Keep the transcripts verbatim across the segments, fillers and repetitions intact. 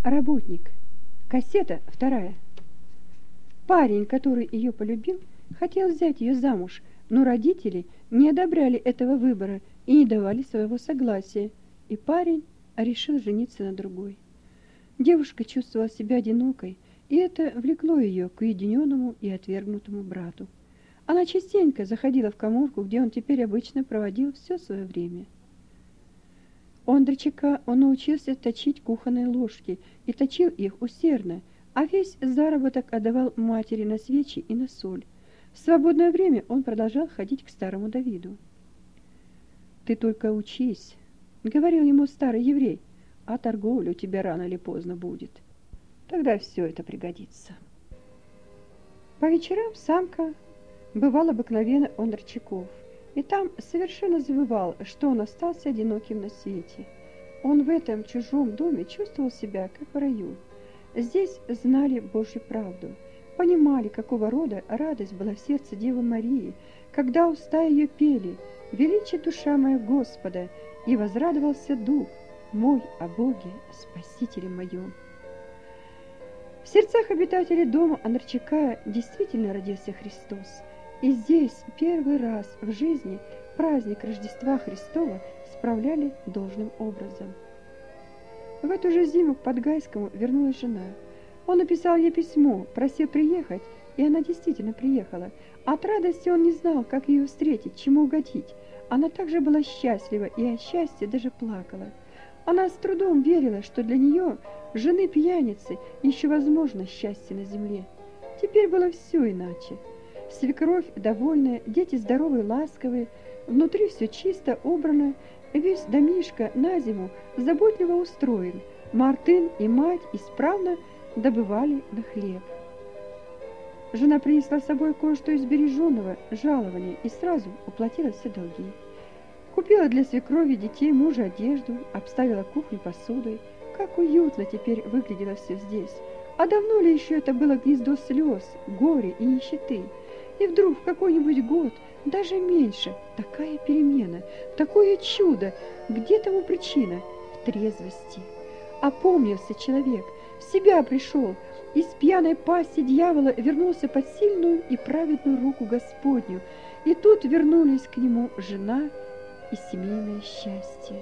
Работник. Кассета вторая. Парень, который ее полюбил, хотел взять ее замуж, но родители не одобряли этого выбора и не давали своего согласия, и парень решил жениться на другой. Девушка чувствовала себя одинокой, и это влекло ее к уединенному и отвергнутому брату. Она частенько заходила в каморку, где он теперь обычно проводил все свое время. У Андрейчака он научился точить кухонные ложки и точил их усердно, а весь заработок отдавал матери на свечи и на соль. В свободное время он продолжал ходить к старому Давиду. «Ты только учись», — говорил ему старый еврей, — «а торговля у тебя рано или поздно будет. Тогда все это пригодится». По вечерам Самка бывал обыкновенно у Андрейчаков, и там совершенно забывал, что он остался одиноким на свете. Он в этом чужом доме чувствовал себя, как в раю. Здесь знали Божью правду, понимали, какого рода радость была в сердце Девы Марии, когда уста ее пели «Величи душа моя Господа, и возрадовался дух мой о Боге, Спасителе моем». В сердцах обитателей дома Андрейчака действительно родился Христос. И здесь первый раз в жизни праздник Рождества Христова справляли должным образом. В эту же зиму к Подгайскому вернулась жена. Он написал ей письмо, просил приехать, и она действительно приехала. От радости он не знал, как ее встретить, чему угодить. Она также была счастлива и от счастья даже плакала. Она с трудом верила, что для нее, жены пьяницы, еще возможно счастье на земле. Теперь было все иначе. Свекровь довольная, дети здоровые, ласковые, внутри все чисто, убрано, весь домишко на зиму заботливо устроен. Мартын и мать исправно добывали на хлеб. Жена принесла с собой кое-что из береженного жалования и сразу уплатила все долги. Купила для свекрови, детей, мужа одежду, обставила кухню посудой. Как уютно теперь выглядело все здесь. А давно ли еще это было гнездо слез, горя и нищеты? И вдруг в какой-нибудь год, даже меньше, такая перемена, такое чудо. Где тому причина? В трезвости. Опомнился человек, в себя пришел, из пьяной пасти дьявола вернулся под сильную и праведную руку Господню. И тут вернулись к нему жена и семейное счастье.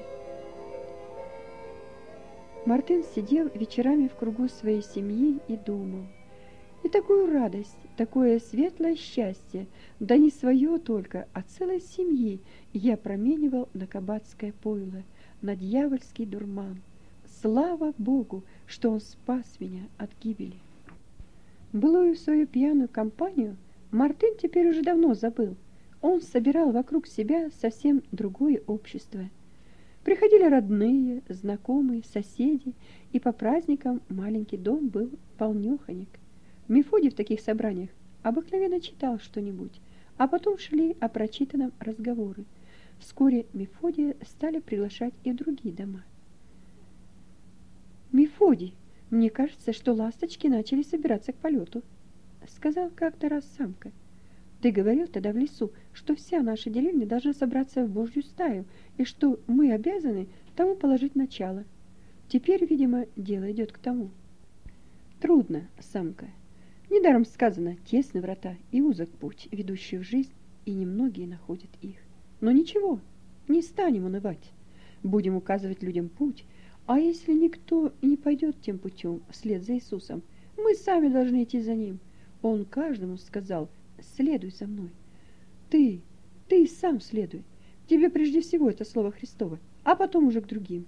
Мартын сидел вечерами в кругу своей семьи и думал. И такую радость, такое светлое счастье, да не свое только, а целой семьи, я променивал на кабацкое пойло, на дьявольский дурман. Слава Богу, что Он спас меня от гибели. Былую свою пьяную компанию Мартын теперь уже давно забыл. Он собирал вокруг себя совсем другое общество. Приходили родные, знакомые, соседи, и по праздникам маленький дом был полнёхонек. Мефодий в таких собраниях обыкновенно читал что-нибудь, а потом шли о прочитанном разговоры. Вскоре Мефодия стали приглашать и в другие дома. «Мефодий, мне кажется, что ласточки начали собираться к полету», — сказал как-то раз Самка. «Ты говорил тогда в лесу, что вся наша деревня должна собраться в Божью стаю, и что мы обязаны тому положить начало. Теперь, видимо, дело идет к тому». «Трудно, Самка. Недаром сказано, тесны врата и узок путь, ведущий в жизнь, и немногие находят их. Но ничего, не станем унывать. Будем указывать людям путь, а если никто не пойдет тем путем вслед за Иисусом, мы сами должны идти за Ним. Он каждому сказал: следуй за мной. Ты, ты сам следуй. Тебе прежде всего это слово Христово, а потом уже к другим».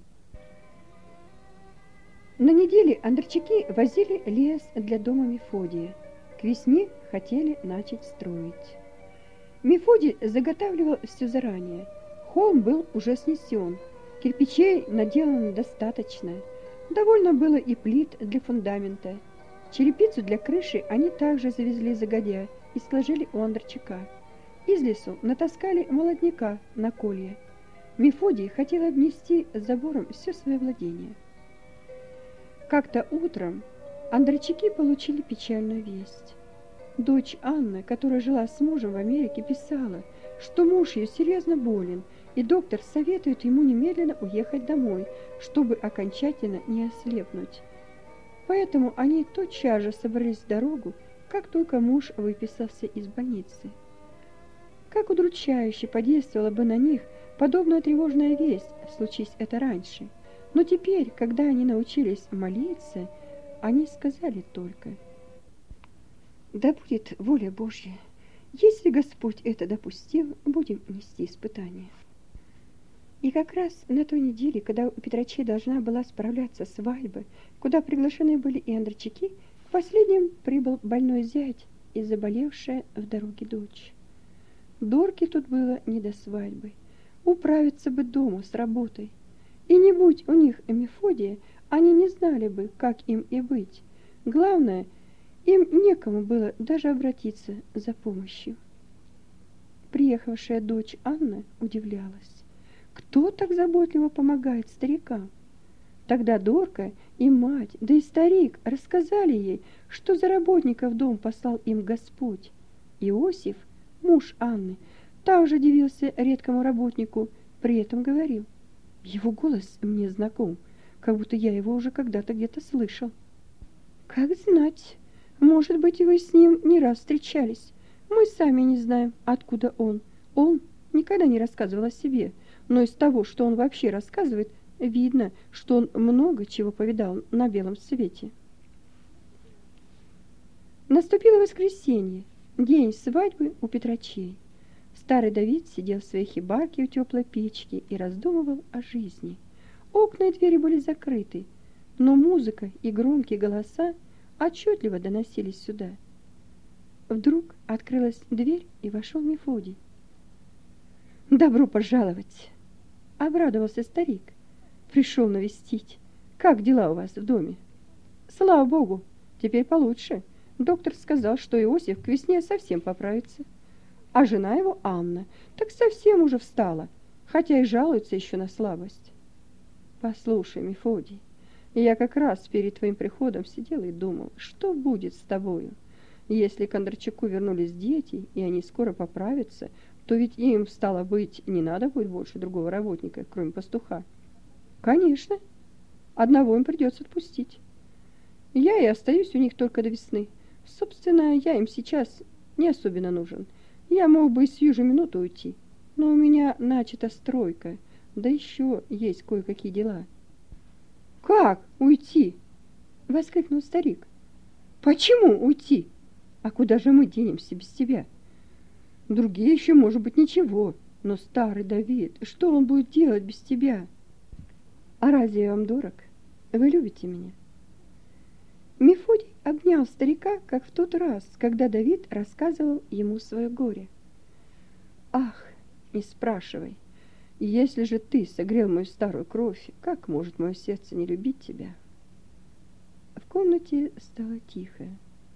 На неделе Андрейчаки возили лес для дома Мефодия. К весне хотели начать строить. Мефодий заготавливал все заранее. Холм был уже снесен, кирпичей наделано достаточно. Довольно было и плит для фундамента. Черепицу для крыши они также завезли загодя и сложили у Андрейчака. Из лесу натаскали молодняка на колья. Мефодий хотел обнести забором все свое владение. Как-то утром Андрейчаки получили печальную весть. Дочь Анна, которая жила с мужем в Америке, писала, что муж ее серьезно болен, и доктор советует ему немедленно уехать домой, чтобы окончательно не ослепнуть. Поэтому они тотчас же собрались в дорогу, как только муж выписался из больницы. Как удручающе подействовала бы на них подобная тревожная весть, случись это раньше. Но теперь, когда они научились молиться, они сказали только: «Да будет воля Божья. Если Господь это допустил, будем нести испытания». И как раз на той неделе, когда у Петрачей должна была справляться свадьба, куда приглашены были и Андрейчуки, к последним прибыл больной зять и заболевшая в дороге дочь. Дорке тут было не до свадьбы. Управиться бы дома с работой. И не будь у них Мефодия, они не знали бы, как им и быть. Главное, им некому было даже обратиться за помощью. Приехавшая дочь Анна удивлялась. Кто так заботливо помогает старикам? Тогда Дорка и мать, да и старик рассказали ей, что за работников дом послал им Господь. Иосиф, муж Анны, также дивился редкому работнику, при этом говорил: «Его голос мне знаком, как будто я его уже когда-то где-то слышал». «Как знать, может быть, вы с ним не раз встречались. Мы сами не знаем, откуда он. Он никогда не рассказывал о себе, но из того, что он вообще рассказывает, видно, что он много чего повидал на белом свете». Наступило воскресенье, день свадьбы у Петрачей. Старый Давид сидел в своей хибарке у теплой печки и раздумывал о жизни. Окна и двери были закрыты, но музыка и громкие голоса отчетливо доносились сюда. Вдруг открылась дверь, и вошел Мефодий. «Добро пожаловать!» — обрадовался старик. «Пришел навестить. Как дела у вас в доме?» «Слава Богу, теперь получше. Доктор сказал, что Иосиф к весне совсем поправится. А жена его, Анна, так совсем уже встала, хотя и жалуется еще на слабость». «Послушай, Мефодий, я как раз перед твоим приходом сидел и думал, что будет с тобою. Если к Андрейчуку вернулись дети, и они скоро поправятся, то ведь им, стало быть, не надо будет больше другого работника, кроме пастуха». «Конечно, одного им придется отпустить. Я и остаюсь у них только до весны. Собственно, я им сейчас не особенно нужен. Я мог бы и сию же минуту уйти, но у меня начата стройка, да еще есть кое-какие дела». «Как уйти?» — воскликнул старик. «Почему уйти? А куда же мы денемся без тебя? Другие еще, может быть, ничего, но старый Давид, что он будет делать без тебя? А разве я вам дорог? Вы любите меня?» Мефодий обнял старика, как в тот раз, когда Давид рассказывал ему свое горе. «Ах, не спрашивай, если же ты согрел мою старую кровь, как может мое сердце не любить тебя?» В комнате стало тихо.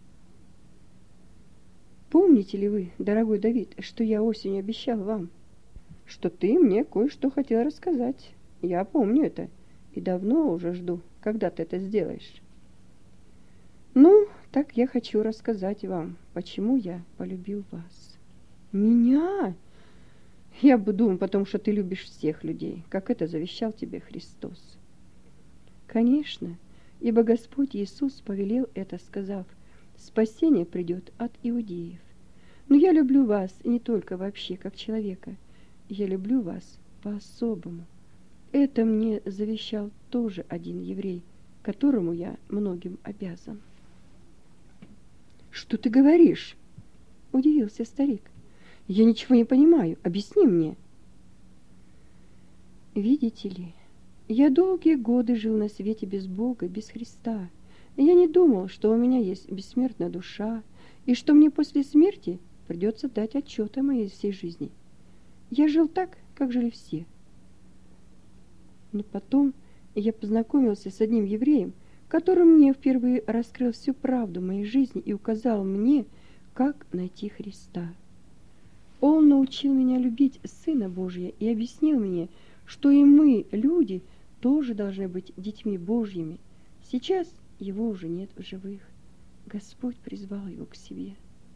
«Помните ли вы, дорогой Давид, что я осенью обещал вам? Что ты мне кое-что хотел рассказать. Я помню это и давно уже жду, когда ты это сделаешь. Ну, так я хочу рассказать вам, почему я полюбил вас». «Меня?» «Я бы думал, потому что ты любишь всех людей, как это завещал тебе Христос». «Конечно, ибо Господь Иисус повелел это, сказав: спасение придет от иудеев. Но я люблю вас не только вообще как человека, я люблю вас по-особому. Это мне завещал тоже один еврей, которому я многим обязан». «Что ты говоришь?» — удивился старик. «Я ничего не понимаю. Объясни мне». «Видите ли, я долгие годы жил на свете без Бога, без Христа. Я не думал, что у меня есть бессмертная душа, и что мне после смерти придется дать отчет о моей всей жизни. Я жил так, как жили все. Но потом я познакомился с одним евреем, который мне впервые раскрыл всю правду моей жизни и указал мне, как найти Христа. Он научил меня любить Сына Божия и объяснил мне, что и мы, люди, тоже должны быть детьми Божьими. Сейчас его уже нет в живых. Господь призвал его к себе».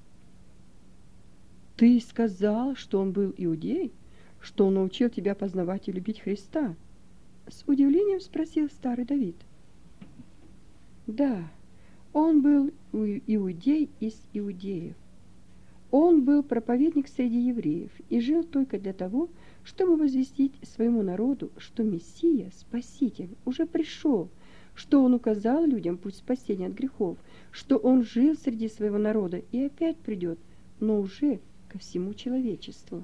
«Ты сказал, что он был иудей? Что он научил тебя познавать и любить Христа?» — с удивлением спросил старый Давид. Да, он был иудей из иудеев. Он был проповедник среди евреев и жил только для того, чтобы возвестить своему народу, что Мессия, Спаситель, уже пришел, что он указал людям путь спасения от грехов, что он жил среди своего народа и опять придет, но уже ко всему человечеству.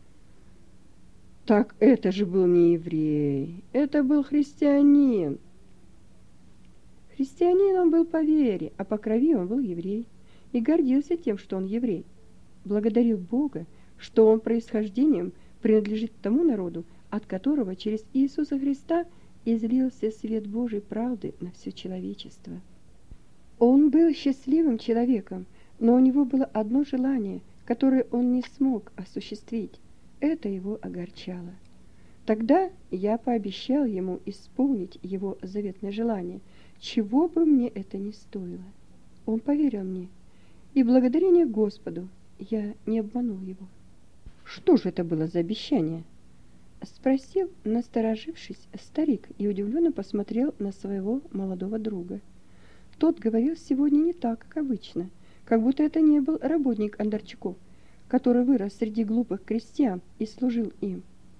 Так это же был не еврей, это был христианин. Христианин он был по вере, а по крови он был еврей и гордился тем, что он еврей. Благодарил Бога, что он происхождением принадлежит тому народу, от которого через Иисуса Христа излился свет Божьей правды на все человечество. Он был счастливым человеком, но у него было одно желание, которое он не смог осуществить. Это его огорчало. Тогда я пообещал ему исполнить его заветное желание, чего бы мне это ни стоило. Он поверил мне, и благодарение Господу я не обманул его. Что же это было за обещание? Спросил, насторожившись, старик, и удивленно посмотрел на своего молодого друга. Тот говорил сегодня не так, как обычно, как будто это не был работник Андарчуков, который вырос среди глупых крестьян и служил им.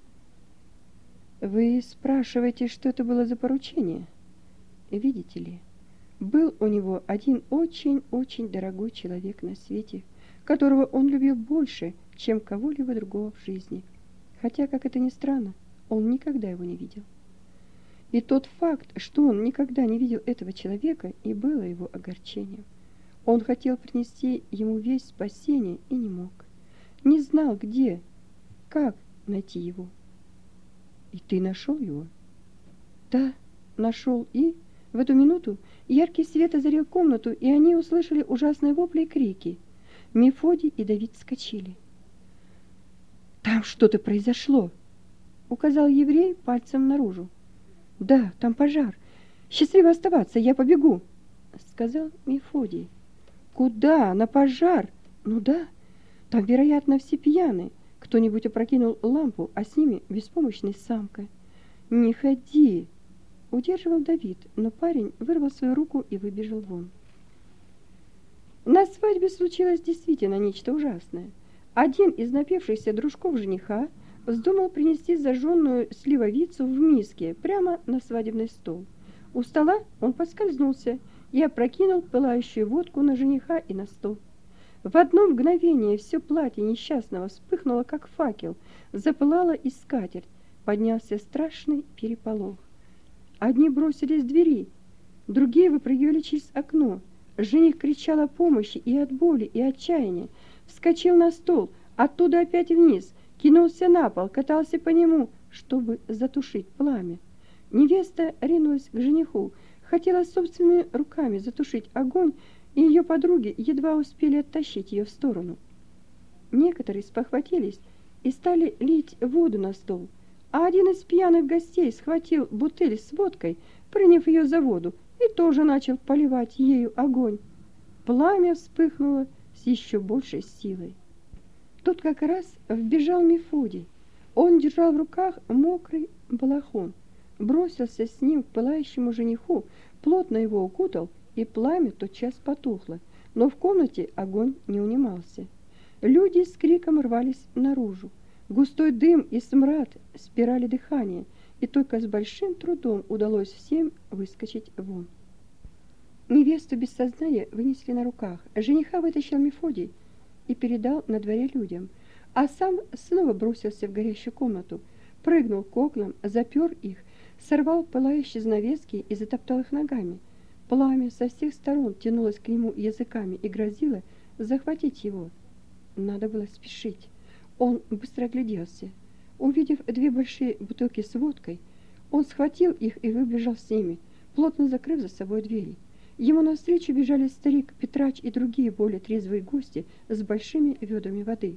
Вы спрашиваете, что это было за поручение? Видите ли, был у него один очень-очень дорогой человек на свете, которого он любил больше, чем кого-либо другого в жизни. Хотя, как это ни странно, он никогда его не видел. И тот факт, что он никогда не видел этого человека, и было его огорчением. Он хотел принести ему весть спасения и не мог. Не знал, где, как найти его. И ты нашел его? Да, нашел, и в эту минуту яркий свет озарил комнату, и они услышали ужасные вопли и крики. Мефодий и Давид вскочили. «Там что-то произошло!» — указал еврей пальцем наружу. «Да, там пожар. Счастливо оставаться, я побегу!» — сказал Мефодий. «Куда? На пожар? Ну да, там, вероятно, все пьяны. Кто-нибудь опрокинул лампу, а с ними беспомощная самка. Не ходи!» — удерживал Давид, но парень вырвал свою руку и выбежал вон. На свадьбе случилось действительно нечто ужасное. Один из напившихся дружков жениха вздумал принести зажженную сливовицу в миске прямо на свадебный стол. У стола он поскользнулся и опрокинул пылающую водку на жениха и на стол. В одно мгновение все платье несчастного вспыхнуло, как факел, запылала и скатерть, поднялся страшный переполох. Одни бросились к двери, другие выпрыгивали через окно. Жених кричал о помощи и от боли, и отчаяния, вскочил на стол, оттуда опять вниз, кинулся на пол, катался по нему, чтобы затушить пламя. Невеста ринулась к жениху, хотела собственными руками затушить огонь, и ее подруги едва успели оттащить ее в сторону. Некоторые спохватились и стали лить воду на стол, а один из пьяных гостей схватил бутыль с водкой, приняв ее за воду, и тоже начал поливать ею огонь. Пламя вспыхнуло с еще большей силой. Тут как раз вбежал Мефодий. Он держал в руках мокрый балахон, бросился с ним к пылающему жениху, плотно его укутал, и пламя тотчас потухло, но в комнате огонь не унимался. Люди с криком рвались наружу. Густой дым и смрад спирали дыхание, и только с большим трудом удалось всем выскочить вон. Невесту без сознания вынесли на руках. Жениха вытащил Мефодий и передал на дворе людям, а сам снова бросился в горящую комнату, прыгнул к окнам, запер их, сорвал пылающие занавески и затоптал их ногами. Пламя со всех сторон тянулось к нему языками и грозило захватить его. Надо было спешить. Он быстро огляделся. Увидев две большие бутылки с водкой, он схватил их и выбежал с ними, плотно закрыв за собой двери. Ему навстречу бежали старик, Петрач и другие более трезвые гости с большими ведрами воды.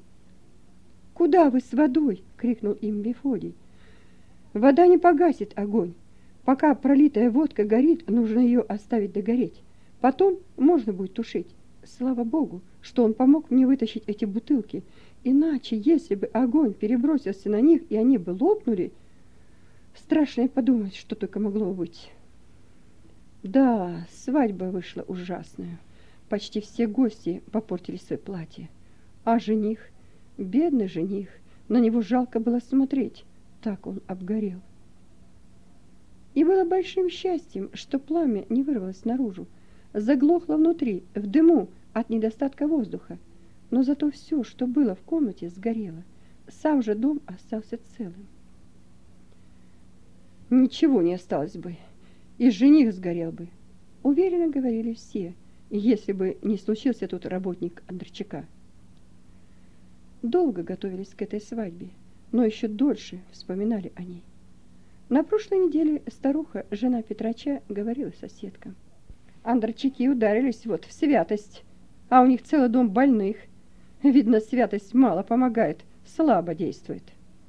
«Куда вы с водой?» — крикнул им Мефодий. «Вода не погасит огонь. Пока пролитая водка горит, нужно ее оставить догореть. Потом можно будет тушить. Слава Богу, что он помог мне вытащить эти бутылки. Иначе, если бы огонь перебросился на них, и они бы лопнули, страшно подумать, что только могло быть». Да, свадьба вышла ужасная. Почти все гости попортили свои платья. А жених, бедный жених, на него жалко было смотреть, так он обгорел. И было большим счастьем, что пламя не вырвалось наружу, заглохло внутри, в дыму от недостатка воздуха. Но зато все, что было в комнате, сгорело. Сам же дом остался целым. Ничего не осталось бы, и жених сгорел бы, уверенно говорили все, если бы не случился тут работник Андрчака. Долго готовились к этой свадьбе, но еще дольше вспоминали о ней. На прошлой неделе старуха, жена Петрача, говорила соседкам: Андрчаки ударились вот в святость, а у них целый дом больных. Видно, святость мало помогает, слабо действует.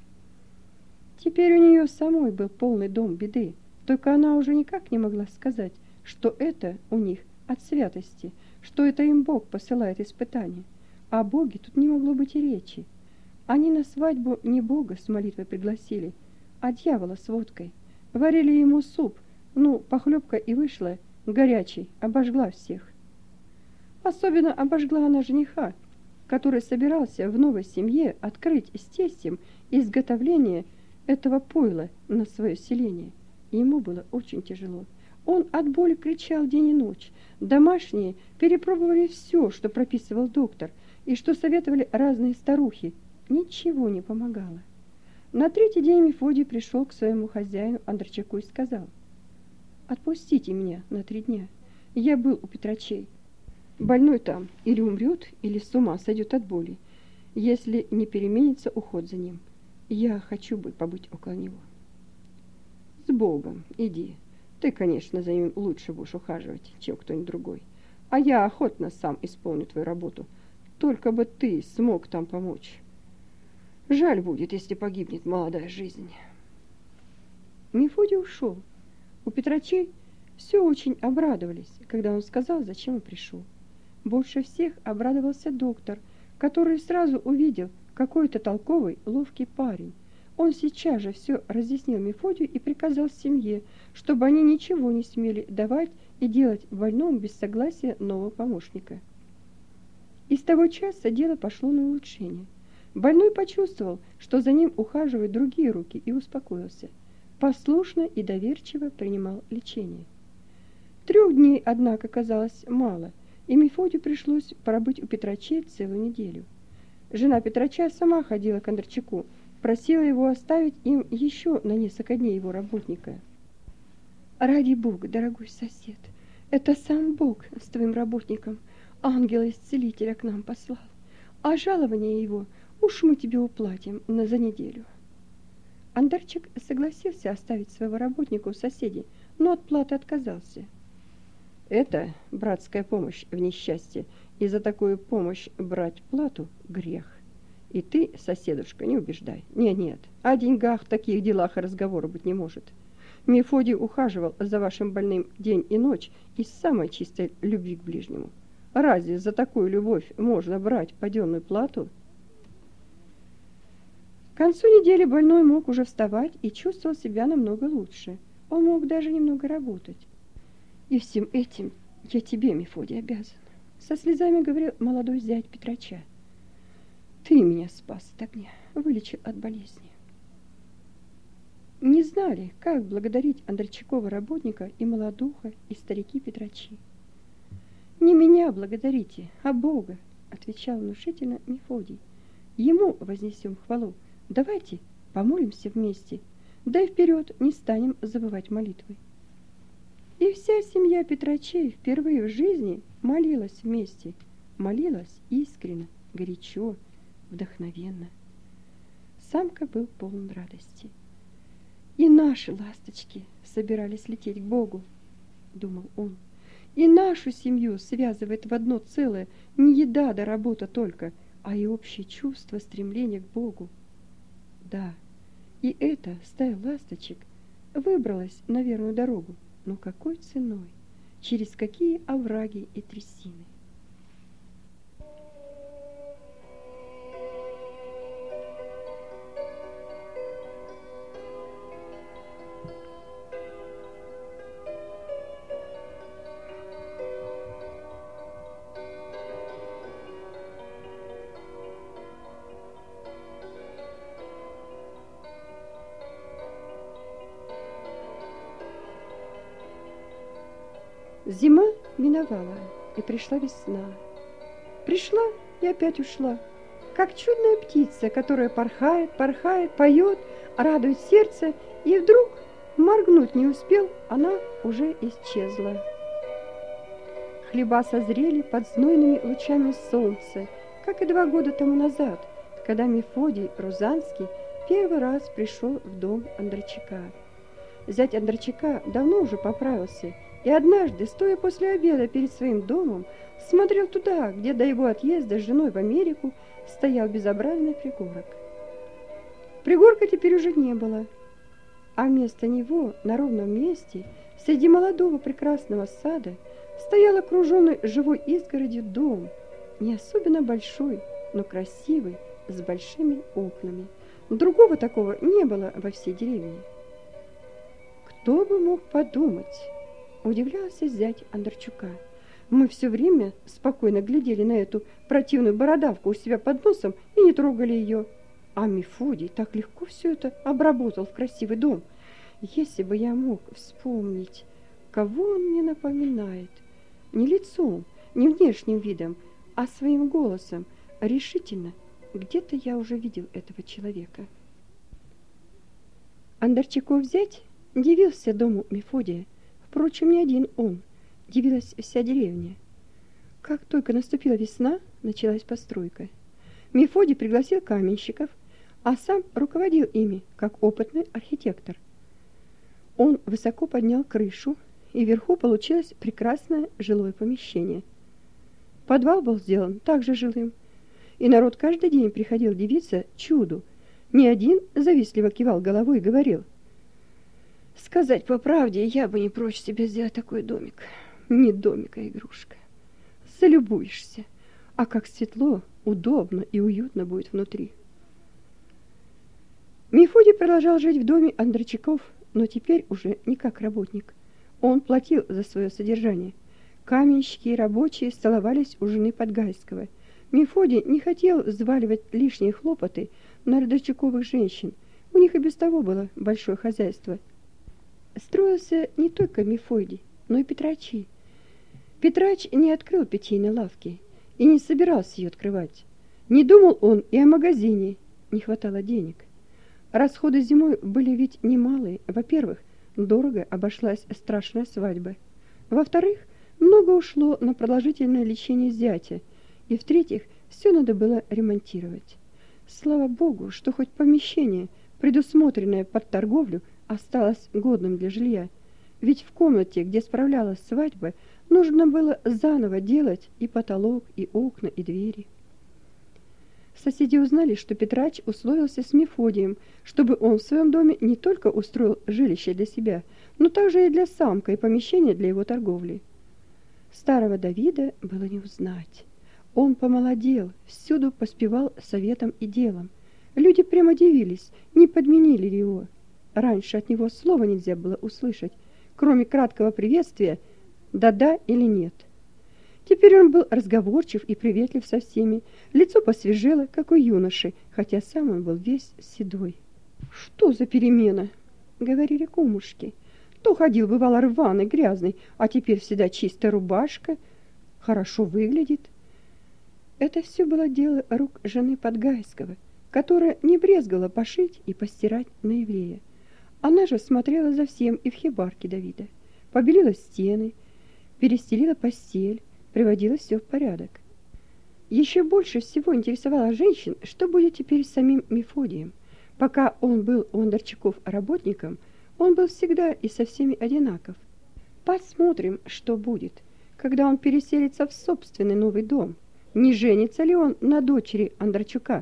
Теперь у нее самой был полный дом беды, только она уже никак не могла сказать, что это у них от святости, что это им Бог посылает испытания. О Боге тут не могло быть и речи. Они на свадьбу не Бога с молитвой пригласили, а дьявола с водкой. Варили ему суп, ну, похлебка и вышла горячей, обожгла всех. Особенно обожгла она жениха, который собирался в новой семье открыть с тестем изготовление этого пойла на свое селение. Ему было очень тяжело. Он от боли кричал день и ночь. Домашние перепробовали все, что прописывал доктор, и что советовали разные старухи. Ничего не помогало. На третий день Мефодий пришел к своему хозяину Андрчаку и сказал: «Отпустите меня на три дня. Я был у Петрачей. Больной там или умрет, или с ума сойдет от боли, если не переменится уход за ним. Я хочу бы побыть около него». «С Богом, иди. Ты, конечно, за ним лучше будешь ухаживать, чем кто-нибудь другой. А я охотно сам исполню твою работу. Только бы ты смог там помочь. Жаль будет, если погибнет молодая жизнь». Мефодий ушел. У Петрачей все очень обрадовались, когда он сказал, зачем он пришел. Больше всех обрадовался доктор, который сразу увидел, какой-то толковый, ловкий парень. Он сейчас же все разъяснил Мефодию и приказал семье, чтобы они ничего не смели давать и делать больному без согласия нового помощника. И с того часа дело пошло на улучшение. Больной почувствовал, что за ним ухаживают другие руки, и успокоился. Послушно и доверчиво принимал лечение. Трех дней, однако, казалось мало, и Мефодию пришлось пробыть у Петрачей целую неделю. Жена Петрача сама ходила к Андрчаку, просила его оставить им еще на несколько дней его работника. «Ради Бога, дорогой сосед, это сам Бог с твоим работником ангела-исцелителя к нам послал, а жалование его уж мы тебе уплатим на за неделю». Андрчак согласился оставить своего работника у соседей, но от платы отказался. «Это братская помощь в несчастье, и за такую помощь брать плату – грех. И ты, соседушка, не убеждай. Нет-нет, о деньгах в таких делах и разговора быть не может. Мефодий ухаживал за вашим больным день и ночь из самой чистой любви к ближнему. Разве за такую любовь можно брать паденную плату?» К концу недели больной мог уже вставать и чувствовал себя намного лучше. Он мог даже немного работать. «И всем этим я тебе, Мефодий, обязан», — со слезами говорил молодой зять Петрача. «Ты меня спас от огня, вылечил от болезни». Не знали, как благодарить Андрчакова работника и молодуха, и старики Петрачи. «Не меня благодарите, а Бога», — отвечал внушительно Мефодий. «Ему вознесем хвалу. Давайте помолимся вместе, да и вперед не станем забывать молитвы». И вся семья Петрачей впервые в жизни молилась вместе, молилась искренне, горячо, вдохновенно. Самка был полон радости. «И наши ласточки собирались лететь к Богу», — думал он. «И нашу семью связывает в одно целое не еда да работа только, а и общее чувство стремления к Богу». Да, и эта стая ласточек выбралась на верную дорогу, но какой ценой, через какие овраги и трясины. Зима миновала, и пришла весна. Пришла и опять ушла, как чудная птица, которая порхает, порхает, поет, радует сердце, и вдруг моргнуть не успел, она уже исчезла. Хлеба созрели под знойными лучами солнца, как и два года тому назад, когда Мефодий Рузанский первый раз пришел в дом Андрейчука. Зять Андрейчука давно уже поправился, и однажды, стоя после обеда перед своим домом, смотрел туда, где до его отъезда с женой в Америку стоял безобразный пригорок. Пригорка теперь уже не было, а вместо него на ровном месте, среди молодого прекрасного сада, стоял окруженный живой изгородью дом, не особенно большой, но красивый, с большими окнами. Другого такого не было во всей деревне. Кто бы мог подумать, удивлялся зять Андрейчука. Мы все время спокойно глядели на эту противную бородавку у себя под носом и не трогали ее. А Мефодий так легко все это обработал в красивый дом. Если бы я мог вспомнить, кого он мне напоминает, не лицом, не внешним видом, а своим голосом, решительно, где-то я уже видел этого человека. Андрейчуков зять дивился дому Мефодия. Впрочем, не один он, дивилась вся деревня. Как только наступила весна, началась постройка. Мефодий пригласил каменщиков, а сам руководил ими, как опытный архитектор. Он высоко поднял крышу, и вверху получилось прекрасное жилое помещение. Подвал был сделан также жилым, и народ каждый день приходил дивиться чуду. Ни один завистливо кивал головой и говорил: «Сказать по правде, я бы не прочь себе сделать такой домик. Не домик, а игрушка. Залюбуешься, а как светло, удобно и уютно будет внутри». Мефодий продолжал жить в доме Андрейчуков, но теперь уже не как работник. Он платил за свое содержание. Каменщики и рабочие столовались у жены Подгайского. Мефодий не хотел взваливать лишние хлопоты на Андрейчуковых женщин. У них и без того было большое хозяйство. Строился не только Мефодий, но и Петрачи. Петрач не открыл питейной лавки и не собирался ее открывать. Не думал он и о магазине, не хватало денег. Расходы зимой были ведь немалые. Во-первых, дорого обошлась страшная свадьба. Во-вторых, много ушло на продолжительное лечение зятя. И в-третьих, все надо было ремонтировать. Слава Богу, что хоть помещение, предусмотренное под торговлю, осталось годным для жилья. Ведь в комнате, где справлялась свадьба, нужно было заново делать и потолок, и окна, и двери. Соседи узнали, что Петрач условился с Мефодием, чтобы он в своем доме не только устроил жилище для себя, но также и для самка и помещение для его торговли. Старого Давида было не узнать. Он помолодел, всюду поспевал советом и делом. Люди прямо дивились, не подменили ли его. Раньше от него слова нельзя было услышать, кроме краткого приветствия «да-да» или «нет». Теперь он был разговорчив и приветлив со всеми, лицо посвежело, как у юноши, хотя сам он был весь седой. «Что за перемена?» — говорили кумушки. «То ходил, бывало, рваный, грязный, а теперь всегда чистая рубашка, хорошо выглядит». Это все было дело рук жены Подгайского, которая не брезгала пошить и постирать на еврея. Она же смотрела за всем и в хибарке Давида, побелила стены, перестелила постель, приводила все в порядок. Еще больше всего интересовало женщин, что будет теперь с самим Мефодием. Пока он был у Андрейчуков работником, он был всегда и со всеми одинаков. Посмотрим, что будет, когда он переселится в собственный новый дом. Не женится ли он на дочери Андрейчука?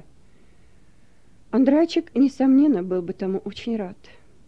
Андрейчук, несомненно, был бы тому очень рад.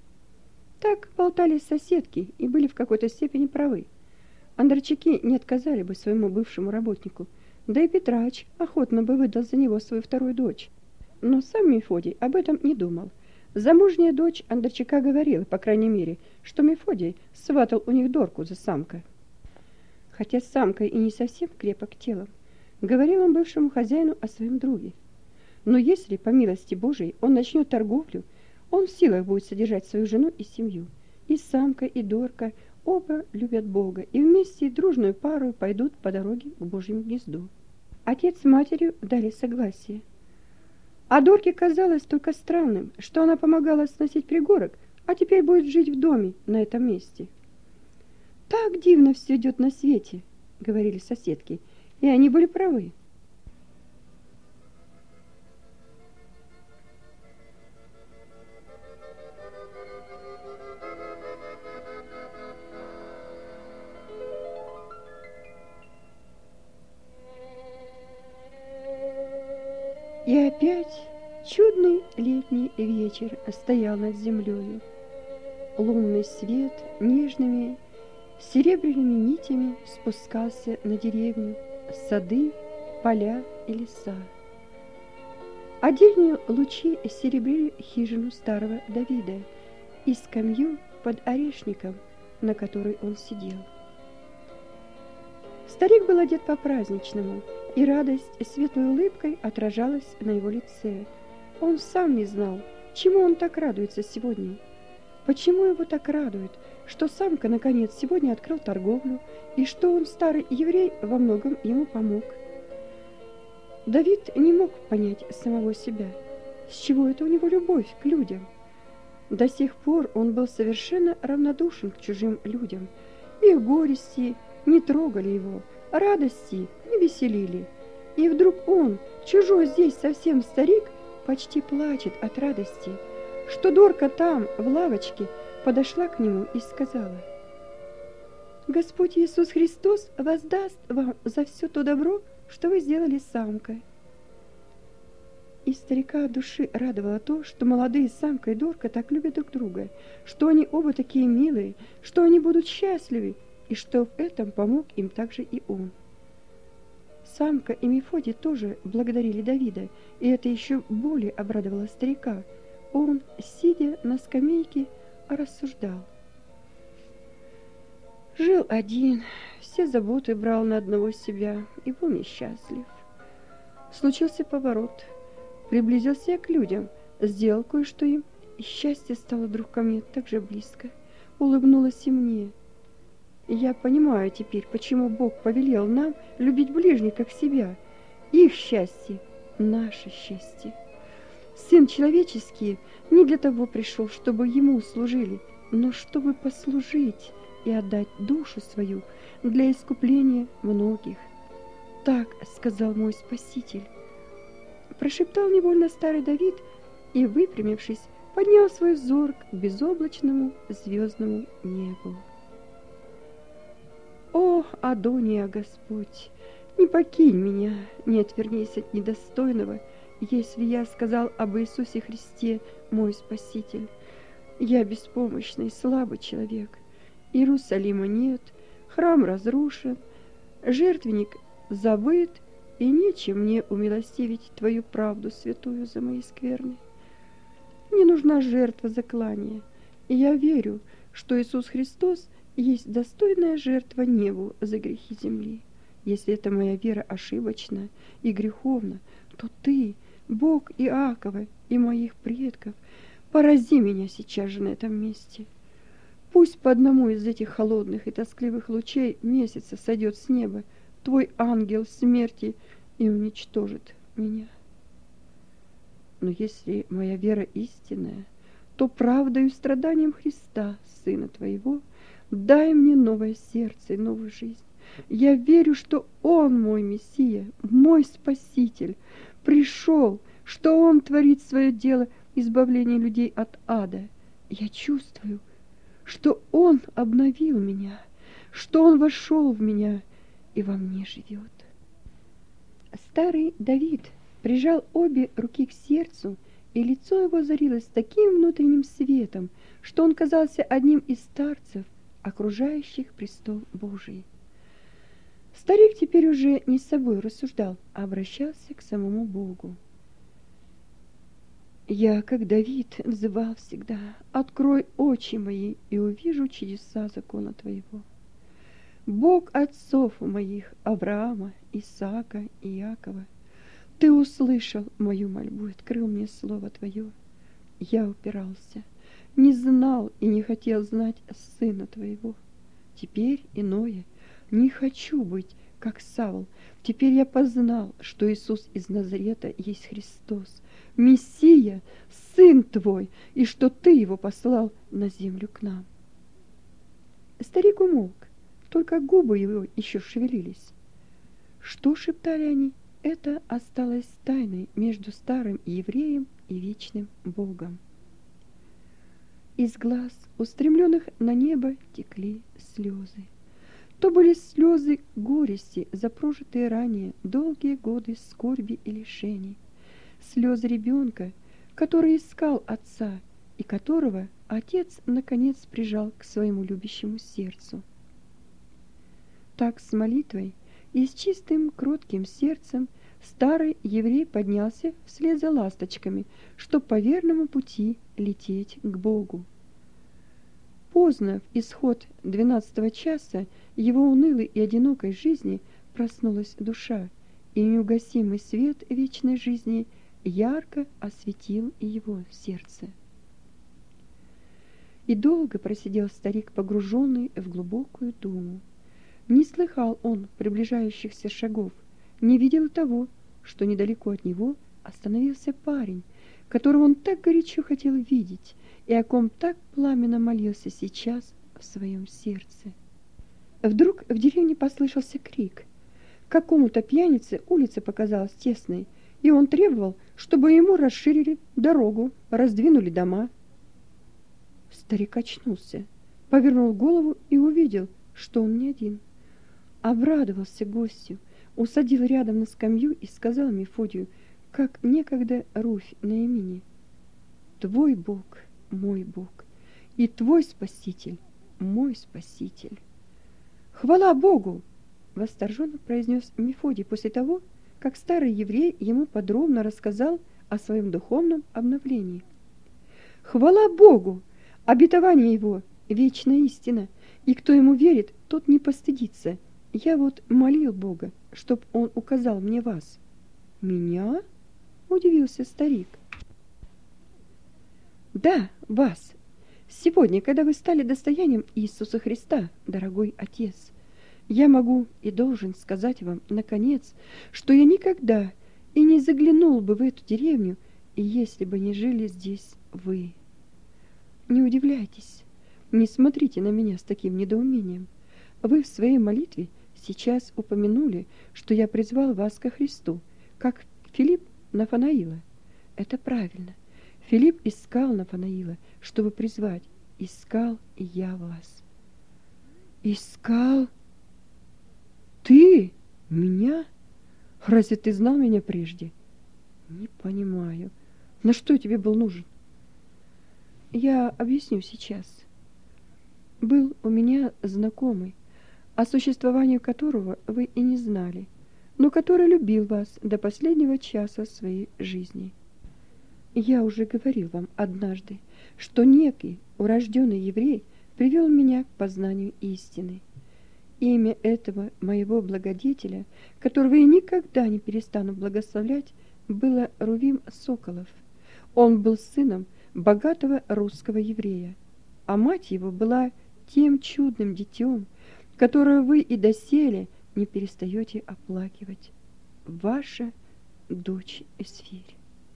Так болтали соседки и были в какой-то степени правы. Андрейчуки не отказали бы своему бывшему работнику, да и Петрач охотно бы выдал за него свою вторую дочь. Но сам Мефодий об этом не думал. Замужняя дочь Андрейчука говорила, по крайней мере, что Мефодий сватал у них Дорку за самка. Хотя самка и не совсем крепок телом, говорил он бывшему хозяину о своем друге. Но если, по милости Божией, он начнет торговлю, он в силах будет содержать свою жену и семью. И самка, и Дорка оба любят Бога и вместе дружную пару пойдут по дороге к Божьему гнезду. Отец с матерью дали согласие. А Дорке казалось только странным, что она помогала сносить пригорок, а теперь будет жить в доме на этом месте. «Так дивно все идет на свете», — говорили соседки, и они были правы. И опять чудный летний вечер стоял над землею. Лунный свет нежными серебряными нитями спускался на деревню, сады, поля и леса. Отдельные лучи серебрили хижину старого Давида и скамью под орешником, на которой он сидел. Старик был одет по-праздничному, и радость светлой улыбкой отражалась на его лице. Он сам не знал, чему он так радуется сегодня. Почему его так радует, что самка, наконец, сегодня открыл торговлю, и что он, старый еврей, во многом ему помог. Давид не мог понять самого себя, с чего это у него любовь к людям. До сих пор он был совершенно равнодушен к чужим людям. Их горести не трогали его, радости не веселили. И вдруг он, чужой здесь совсем старик, почти плачет от радости, что Дорка там, в лавочке, подошла к нему и сказала: «Господь Иисус Христос воздаст вам за все то добро, что вы сделали с самкой». И старика от души радовало то, что молодые самка и Дорка так любят друг друга, что они оба такие милые, что они будут счастливы, и что в этом помог им также и он. Самка и Мефодий тоже благодарили Давида, и это еще более обрадовало старика. Он, сидя на скамейке, рассуждал. Жил один, все заботы брал на одного себя и был несчастлив. Случился поворот, приблизился я к людям, сделал кое-что им, и счастье стало вдруг ко мне так же близко, улыбнулось и мне. И я понимаю теперь, почему Бог повелел нам любить ближних как себя. Их счастье – наше счастье. Сын человеческий не для того пришел, чтобы ему служили, но чтобы послужить и отдать душу свою для искупления многих. Так сказал мой Спаситель. Прошептал невольно старый Давид и, выпрямившись, поднял свой взор к безоблачному звездному небу. О, Адония, Господь, не покинь меня, не отвернись от недостойного, если я сказал об Иисусе Христе, мой Спаситель. Я беспомощный, слабый человек. Иерусалима нет, храм разрушен, жертвенник забыт, и нечем мне умилостивить Твою правду святую за мои скверны. Мне нужна жертва заклания, и я верю, что Иисус Христос есть достойная жертва небу за грехи земли. Если эта моя вера ошибочна и греховна, то Ты, Бог Иакова и моих предков, порази меня сейчас же на этом месте. Пусть по одному из этих холодных и тоскливых лучей месяца сойдет с неба Твой ангел смерти и уничтожит меня. Но если моя вера истинная, то правдою и страданием Христа, Сына Твоего, дай мне новое сердце и новую жизнь. Я верю, что Он мой Мессия, мой Спаситель, пришел, что Он творит свое дело избавления людей от ада. Я чувствую, что Он обновил меня, что Он вошел в меня и во мне живет. Старый Давид прижал обе руки к сердцу, и лицо его озарилось таким внутренним светом, что он казался одним из старцев, окружающих престол Божий. Старик теперь уже не с собой рассуждал, а обращался к самому Богу. Я, как Давид, взывал всегда: «Открой очи мои, и увижу чудеса закона Твоего». Бог отцов моих, Авраама, Исаака и Иакова, Ты услышал мою мольбу и открыл мне слово Твое. Я упирался, не знал и не хотел знать Сына Твоего. теперь иное. Не хочу быть, как Савл. Теперь я познал, что Иисус из Назарета есть Христос, Мессия, Сын Твой, и что Ты Его послал на землю к нам. Старик умолк, только губы его еще шевелились. Что шептали они, это осталось тайной между старым евреем и вечным Богом. Из глаз, устремленных на небо, текли слезы. То были слезы горести за прожитые ранее долгие годы скорби и лишений, слезы ребенка, который искал отца и которого отец наконец прижал к своему любящему сердцу. Так с молитвой и с чистым кротким сердцем старый еврей поднялся вслед за ласточками, чтоб по верному пути лететь к Богу. Поздно, в исход двенадцатого часа его унылой и одинокой жизни проснулась душа, и неугасимый свет вечной жизни ярко осветил его сердце. И долго просидел старик, погруженный в глубокую думу. Не слыхал он приближающихся шагов, не видел того, что недалеко от него остановился парень, которого он так горячо хотел видеть и о ком так пламенно молился сейчас в своем сердце. Вдруг в деревне послышался крик. Какому-то пьянице улица показалась тесной, и он требовал, чтобы ему расширили дорогу, раздвинули дома. Старик очнулся, повернул голову и увидел, что он не один. Обрадовался гостю, усадил рядом на скамью и сказал Мефодию, как некогда Руфь Ноэмине: «Твой Бог, мой Бог, и твой Спаситель, мой Спаситель». «Хвала Богу!» — восторженно произнес Мефодий после того, как старый еврей ему подробно рассказал о своем духовном обновлении. «Хвала Богу! Обетование его — вечная истина, и кто ему верит, тот не постыдится. Я вот молил Бога, чтоб он указал мне вас». «Меня?» — удивился старик. «Да, вас. Сегодня, когда вы стали достоянием Иисуса Христа, дорогой Отец, я могу и должен сказать вам, наконец, что я никогда и не заглянул бы в эту деревню, если бы не жили здесь вы. Не удивляйтесь, не смотрите на меня с таким недоумением. Вы в своей молитве сейчас упомянули, что я призвал вас ко Христу, как Филипп Нафанаила. Это правильно. Филипп искал Нафанаила, чтобы призвать. Искал и я вас. Искал? Ты? Меня? Разве ты знал меня прежде? Не понимаю. На что тебе был нужен? Я объясню сейчас. Был у меня знакомый, о существовании которого вы и не знали, но который любил вас до последнего часа своей жизни. Я уже говорил вам однажды, что некий урожденный еврей привел меня к познанию истины. Имя этого моего благодетеля, которого я никогда не перестану благословлять, было Рувим Соколов. Он был сыном богатого русского еврея, а мать его была тем чудным детем, которое вы и доселе не перестаете оплакивать. Ваша дочь Эсфирь.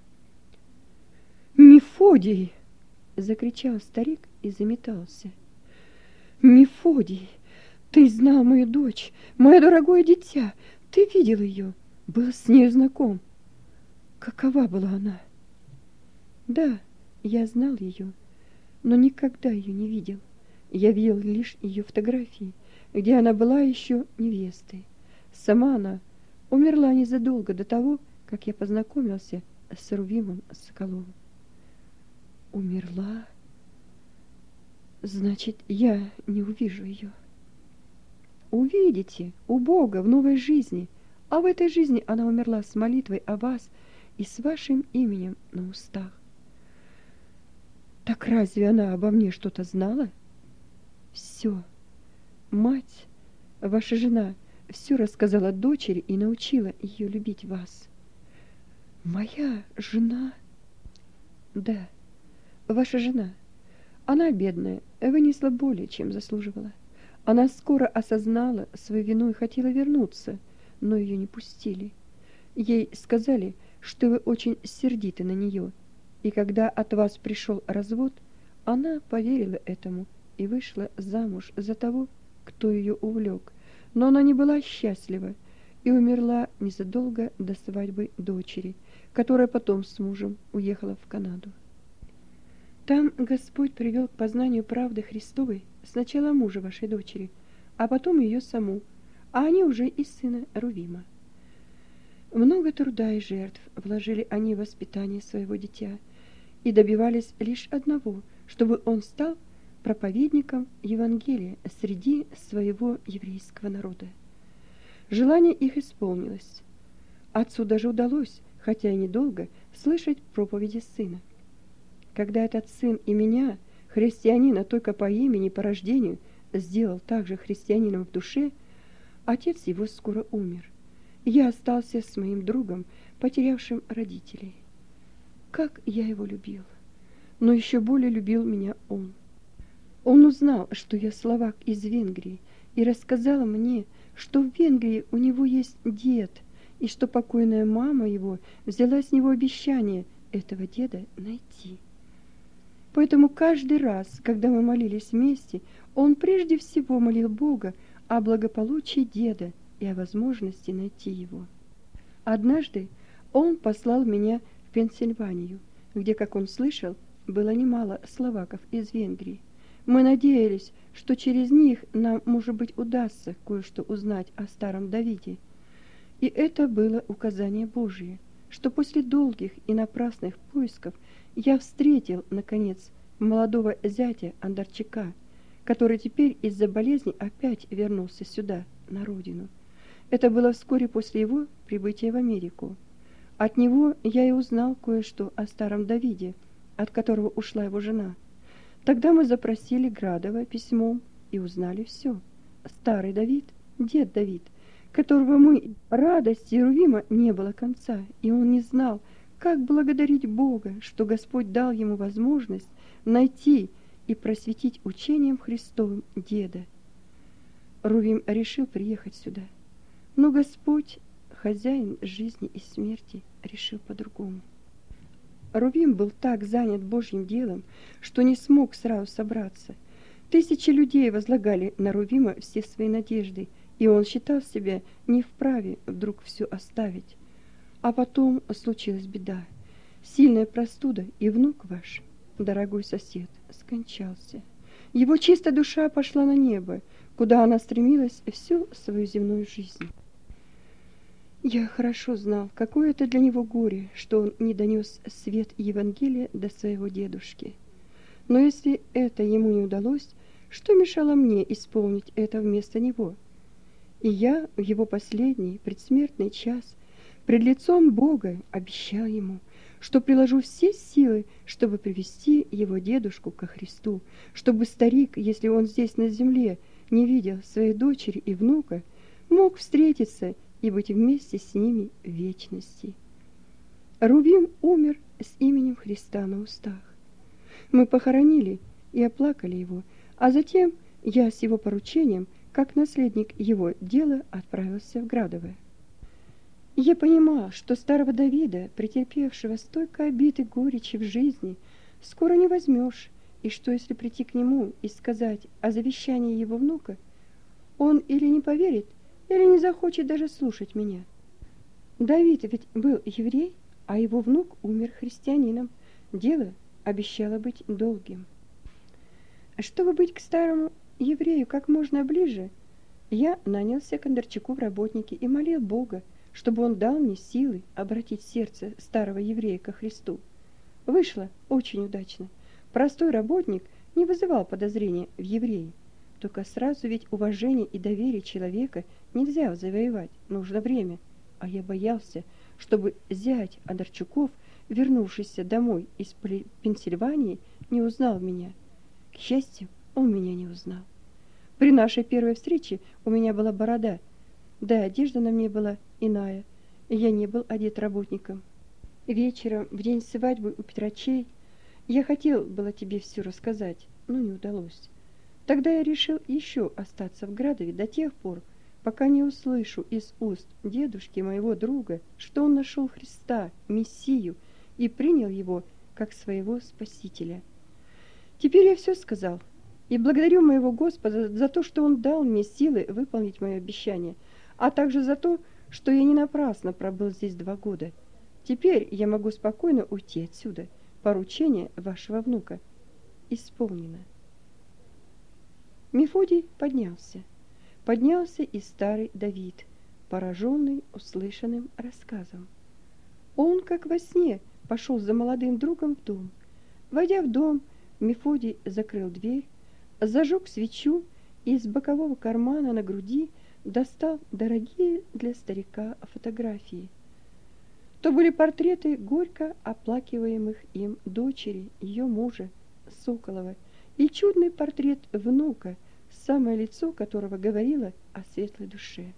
«Мефодий!» — закричал старик и заметался. «Мефодий, ты знал мою дочь, мое дорогое дитя, ты видел ее, был с нею знаком. Какова была она?» «Да, я знал ее, но никогда ее не видел. Я видел лишь ее фотографии, где она была еще невестой. Сама она умерла незадолго до того, как я познакомился с Рувимом Соколовым». «Умерла? Значит, я не увижу ее». «Увидите, у Бога в новой жизни, а в этой жизни она умерла с молитвой о вас и с вашим именем на устах». «Так разве она обо мне что-то знала?» «Все. Мать, ваша жена, все рассказала дочери и научила ее любить вас». «Моя жена?» «Да, ваша жена. Она, бедная, вынесла более, чем заслуживала. Она скоро осознала свою вину и хотела вернуться, но ее не пустили. Ей сказали, что вы очень сердиты на нее, и когда от вас пришел развод, она поверила этому и вышла замуж за того, кто ее увлек, но она не была счастлива и умерла незадолго до свадьбы дочери, которая потом с мужем уехала в Канаду. Там Господь привел к познанию правды Христовой сначала мужа вашей дочери, а потом ее саму, а они уже и сына Рувима. Много труда и жертв вложили они в воспитание своего дитя и добивались лишь одного, чтобы он стал проповедником Евангелия среди своего еврейского народа. Желание их исполнилось. Отцу даже удалось, хотя и недолго, слышать проповеди сына. Когда этот сын и меня, христианина только по имени, по рождению, сделал также христианином в душе, отец его скоро умер. Я остался с моим другом, потерявшим родителей. Как я его любил! Но еще более любил меня он. Он узнал, что я словак из Венгрии, и рассказал мне, что в Венгрии у него есть дед, и что покойная мама его взяла с него обещание этого деда найти. Поэтому каждый раз, когда мы молились вместе, он прежде всего молил Бога о благополучии деда и о возможности найти его. Однажды он послал меня в Пенсильванию, где, как он слышал, было немало словаков из Венгрии. Мы надеялись, что через них нам, может быть, удастся кое-что узнать о старом Давиде. И это было указание Божие, что после долгих и напрасных поисков я встретил, наконец, молодого зятя Андарчака, который теперь из-за болезни опять вернулся сюда, на родину. Это было вскоре после его прибытия в Америку. От него я и узнал кое-что о старом Давиде, от которого ушла его жена. Тогда мы запросили Градова письмом и узнали все. Старый Давид, дед Давид, которого мы радости Рувима не было конца, и он не знал, как благодарить Бога, что Господь дал ему возможность найти и просветить учением Христовым деда. Рувим решил приехать сюда, но Господь, хозяин жизни и смерти, решил по-другому. Рувим был так занят Божьим делом, что не смог сразу собраться. Тысячи людей возлагали на Рувима все свои надежды, и он считал себя не вправе вдруг все оставить. А потом случилась беда. Сильная простуда, и внук ваш, дорогой сосед, скончался. Его чистая душа пошла на небо, куда она стремилась всю свою земную жизнь. Я хорошо знал, какое это для него горе, что он не донес свет Евангелия до своего дедушки. Но если это ему не удалось, что мешало мне исполнить это вместо него? И я в его последний предсмертный час пред лицом Бога обещал ему, что приложу все силы, чтобы привести его дедушку ко Христу, чтобы старик, если он здесь на земле не видел своей дочери и внука, мог встретиться и быть вместе с ними в вечности. Рувим умер с именем Христа на устах. Мы похоронили и оплакали его, а затем я с его поручением, как наследник его дела, отправился в Градово. Я понимал, что старого Давида, претерпевшего столько обид и горечи в жизни, скоро не возьмешь, и что если прийти к нему и сказать о завещании его внука, он или не поверит, или не захочет даже слушать меня. Давид ведь был еврей, а его внук умер христианином. Дело обещало быть долгим. Чтобы быть к старому еврею как можно ближе, я нанялся к Андарчаку в работники и молил Бога, чтобы он дал мне силы обратить сердце старого еврея ко Христу. Вышло очень удачно. Простой работник не вызывал подозрения в евреи. Только сразу ведь уважение и доверие человека нельзя завоевать, нужно время. А я боялся, чтобы зять Андарчуков, вернувшийся домой из Пенсильвании, не узнал меня. К счастью, он меня не узнал. При нашей первой встрече у меня была борода, да одежда на мне была иная, и я не был одет работником. Вечером, в день свадьбы у Петрачей, я хотел было тебе все рассказать, но не удалось. Тогда я решил еще остаться в Градове до тех пор, пока не услышу из уст дедушки моего друга, что он нашел Христа, Мессию, и принял его как своего Спасителя. Теперь я все сказал, и благодарю моего Господа за то, что Он дал мне силы выполнить мое обещание, а также за то, что я не напрасно пробыл здесь два года. Теперь я могу спокойно уйти отсюда. Поручение вашего внука исполнено. Мефодий поднялся. Поднялся и старый Давид, пораженный услышанным рассказом. Он, как во сне, пошел за молодым другом в дом. Войдя в дом, Мефодий закрыл дверь, зажег свечу и из бокового кармана на груди достал дорогие для старика фотографии. То были портреты горько оплакиваемых им дочери, ее мужа, Соколова, и чудный портрет внука, самое лицо которого говорило о светлой душе.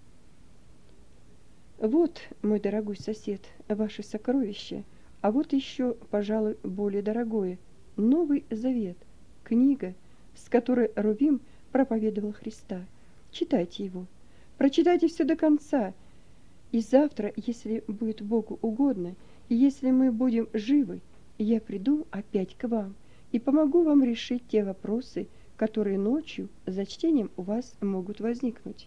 Вот, мой дорогой сосед, ваше сокровище, а вот еще, пожалуй, более дорогое, Новый Завет, книга, с которой Рувим проповедовал Христа. Читайте его, прочитайте все до конца, и завтра, если будет Богу угодно, и если мы будем живы, я приду опять к вам и помогу вам решить те вопросы, которые ночью за чтением у вас могут возникнуть.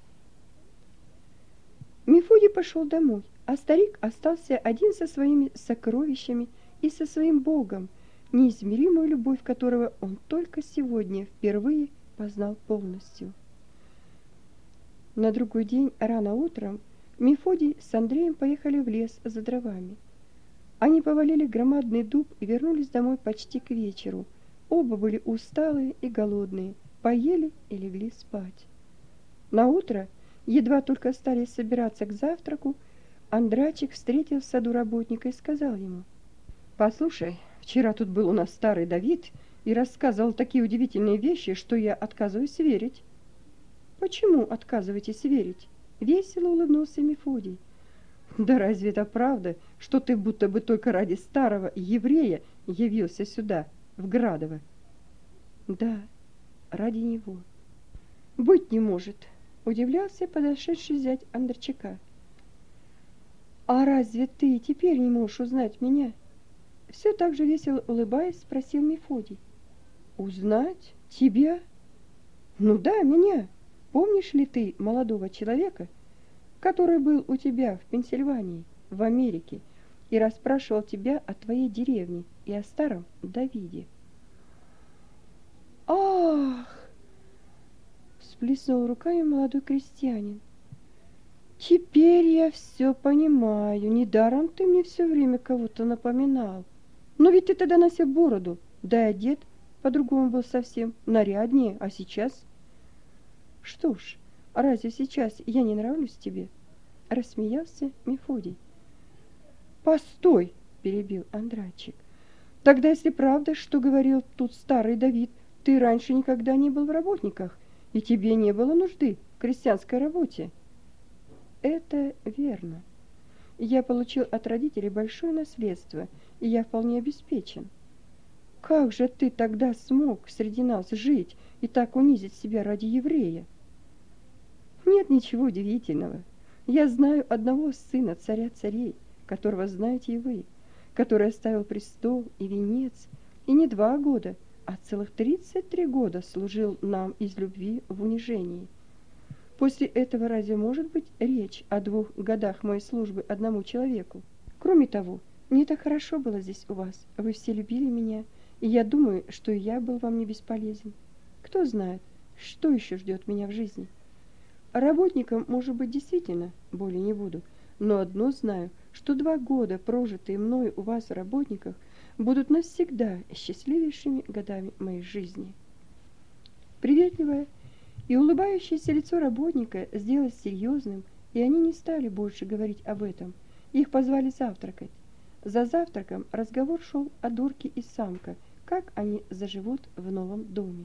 Мефодий пошел домой, а старик остался один со своими сокровищами и со своим Богом, неизмеримую любовь которого он только сегодня впервые познал полностью. На другой день рано утром Мефодий с Андреем поехали в лес за дровами. Они повалили громадный дуб и вернулись домой почти к вечеру. Оба были усталые и голодные, поели и легли спать. Наутро, едва только стали собираться к завтраку, Андрачик встретил в саду работника и сказал ему: «Послушай, вчера тут был у нас старый Давид и рассказывал такие удивительные вещи, что я отказываюсь верить». «Почему отказываетесь верить?» — весело улыбнулся Мефодий. «Да разве это правда, что ты будто бы только ради старого еврея явился сюда, в Градово?» «Да, ради него». «Быть не может», — удивлялся подошедший зять Андрчака. «А разве ты теперь не можешь узнать меня?» Все так же весело улыбаясь, спросил Мефодий. «Узнать? Тебя?» «Ну да, меня. Помнишь ли ты молодого человека, который был у тебя в Пенсильвании, в Америке, и расспрашивал тебя о твоей деревне и о старом Давиде?» «Ах!» — всплеснул руками молодой крестьянин. «Теперь я все понимаю. Недаром ты мне все время кого-то напоминал. Но ведь ты тогда носил бороду, да и одет по-другому был совсем, наряднее, а сейчас...» «Что ж, разве сейчас я не нравлюсь тебе?» — рассмеялся Мефодий. «Постой!» — перебил Андрачик. «Тогда, если правда, что говорил тут старый Давид, ты раньше никогда не был в работниках, и тебе не было нужды в крестьянской работе». «Это верно. Я получил от родителей большое наследство, и я вполне обеспечен. Как же ты тогда смог среди нас жить и так унизить себя ради еврея?» «Нет ничего удивительного. Я знаю одного сына царя царей, которого знаете и вы, который оставил престол и венец, и не два года, а целых тридцать три года служил нам из любви в унижении. После этого разве может быть речь о двух годах моей службы одному человеку? Кроме того, мне так хорошо было здесь у вас, вы все любили меня, и я думаю, что и я был вам не бесполезен. Кто знает, что еще ждет меня в жизни? Работником, может быть, действительно более не буду, но одно знаю, что два года, прожитые мною у вас, работниках, будут навсегда счастливейшими годами моей жизни». Приветливое и улыбающееся лицо работника сделалось серьезным, и они не стали больше говорить об этом. Их позвали завтракать. За завтраком разговор шел о Дурке и Самко, как они заживут в новом доме.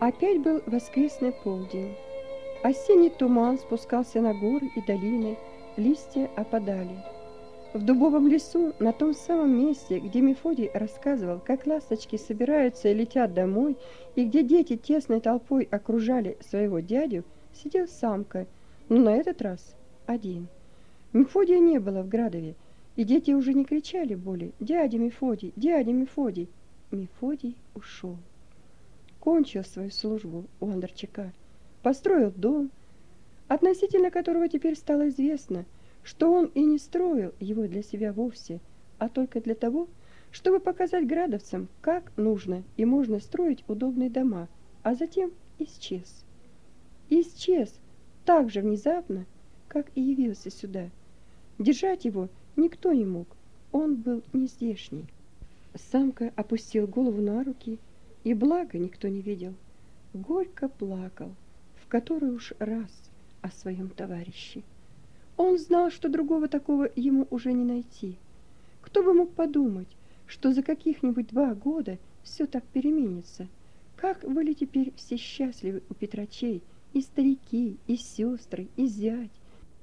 Опять был воскресный полдень. Осенний туман спускался на горы и долины, листья опадали. В дубовом лесу, на том самом месте, где Мефодий рассказывал, как ласточки собираются и летят домой, и где дети тесной толпой окружали своего дядю, сидел Самка, но на этот раз один. Мефодия не было в Градове, и дети уже не кричали более: «Дядя Мефодий! Дядя Мефодий!» Мефодий ушел. Кончил свою службу у Андарчака, построил дом, относительно которого теперь стало известно, что он и не строил его для себя вовсе, а только для того, чтобы показать градовцам, как нужно и можно строить удобные дома, а затем исчез. Исчез так же внезапно, как и явился сюда. Держать его никто не мог, он был нездешний. Самка опустил голову на руки, и благо никто не видел. Горько плакал, в который уж раз, о своем товарище. Он знал, что другого такого ему уже не найти. Кто бы мог подумать, что за каких-нибудь два года все так переменится. Как были теперь все счастливы у Петрачей, и старики, и сестры, и зять.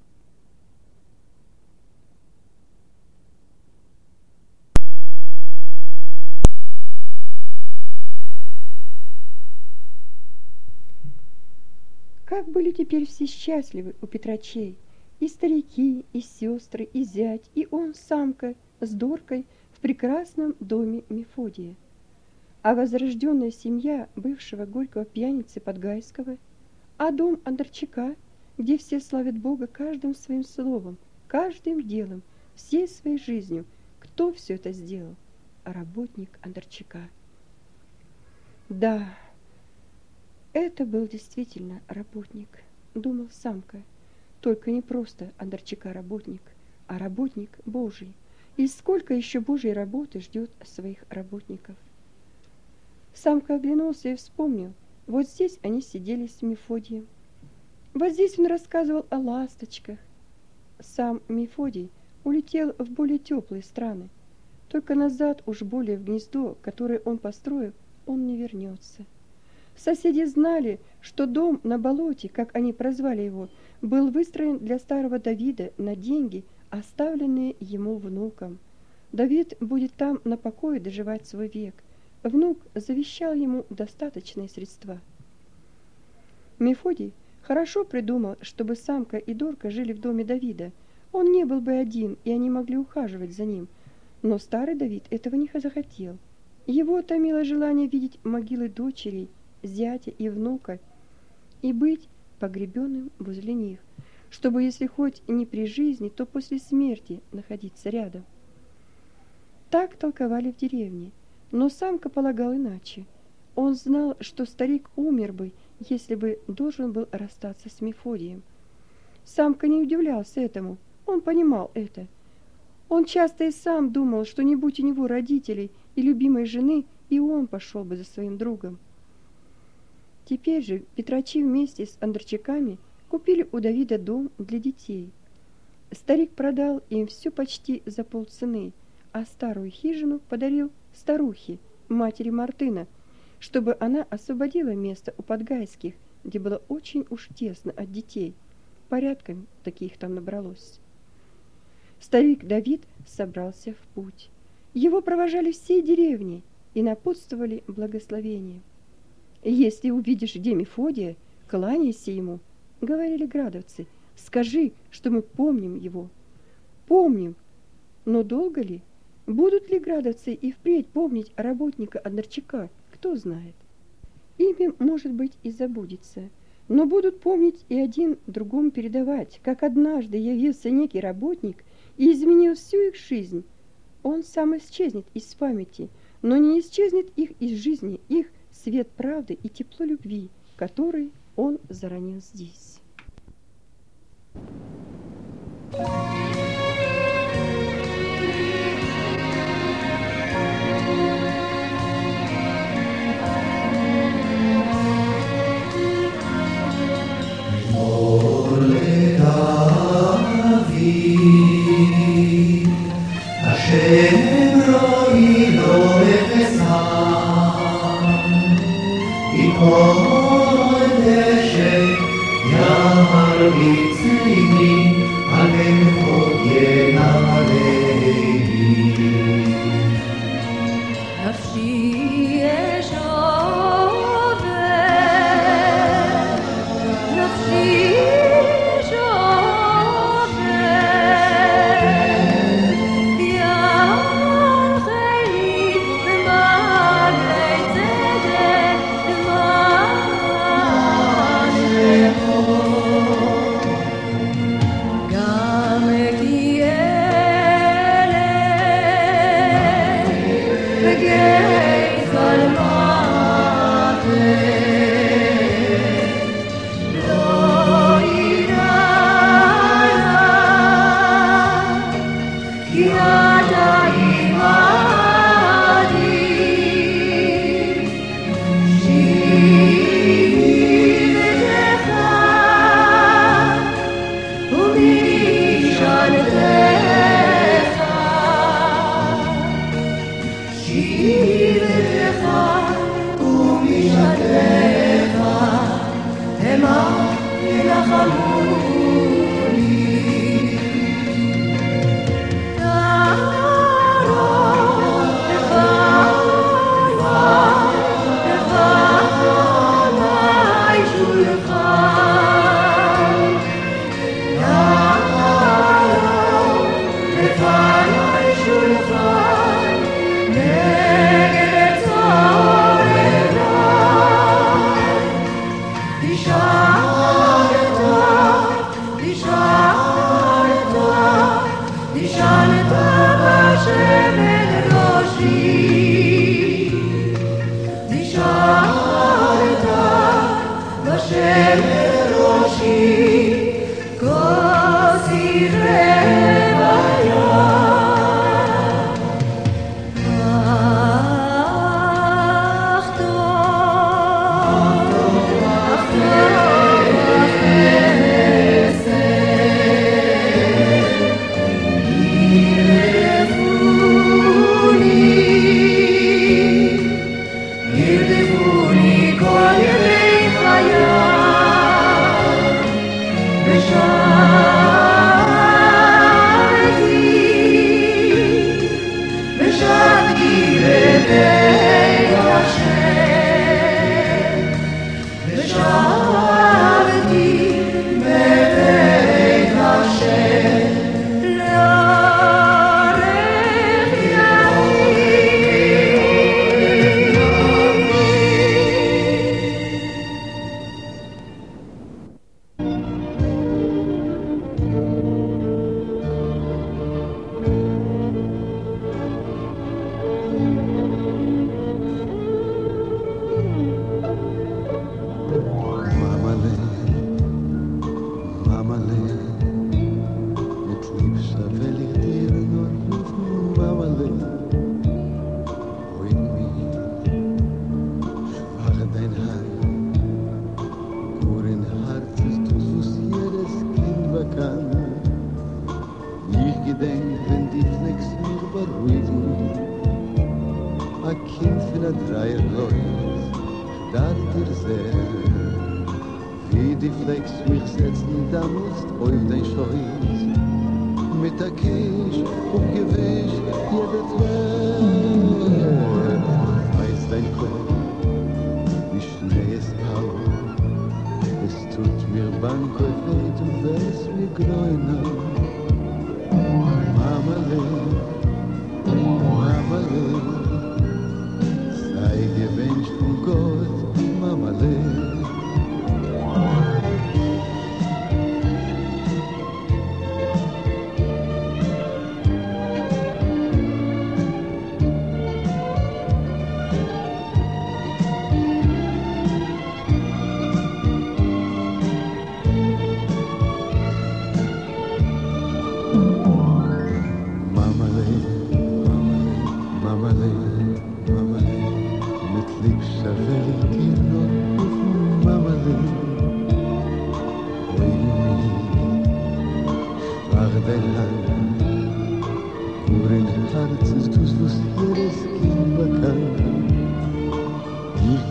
Как были теперь все счастливы у Петрачей, и старики, и сестры, и зять, и он, Самка, с Доркой в прекрасном доме Мефодия. А возрожденная семья бывшего горького пьяницы Подгайского, а дом Андарчака, где все славят Бога каждым своим словом, каждым делом, всей своей жизнью. Кто все это сделал? А работник Андарчака. Да, это был действительно работник, думал Самка. Только не просто Андарчака работник, а работник Божий. И сколько еще Божьей работы ждет своих работников. Самка оглянулся и вспомнил. Вот здесь они сидели с Мефодием. Вот здесь он рассказывал о ласточках. Сам Мефодий улетел в более теплые страны. Только назад уж более в гнездо, которое он построил, он не вернется. Соседи знали, что дом на болоте, как они прозвали его, был выстроен для старого Давида на деньги, оставленные ему внуком. Давид будет там на покое доживать свой век. Внук завещал ему достаточные средства. Мефодий хорошо придумал, чтобы Самка и Дорка жили в доме Давида. Он не был бы один, и они могли ухаживать за ним. Но старый Давид этого не захотел. Его томило желание видеть могилы дочерей, зятя и внука и быть погребенным возле них, чтобы, если хоть не при жизни, то после смерти находиться рядом. Так толковали в деревне, но Самка полагал иначе. Он знал, что старик умер бы, если бы должен был расстаться с Мефодием. Самка не удивлялся этому, он понимал это. Он часто и сам думал, что не будь у него родителей и любимой жены, и он пошел бы за своим другом. Теперь же Петрачи вместе с Андарчаками купили у Давида дом для детей. Старик продал им все почти за полцены, а старую хижину подарил старухе, матери Мартына, чтобы она освободила место у Подгайских, где было очень уж тесно от детей. Порядком таких там набралось. Старик Давид собрался в путь. Его провожали всей деревни и напутствовали благословением. «Если увидишь где Мефодия, кланяйся ему», — говорили градовцы. «Скажи, что мы помним его». Помним. Но долго ли? Будут ли градовцы и впредь помнить работника Андарчака? Кто знает. Имя, может быть, и забудется, но будут помнить и один другому передавать, как однажды явился некий работник и изменил всю их жизнь. Он сам исчезнет из памяти, но не исчезнет их из жизни, их свет правды и тепло любви, который он заронил здесь.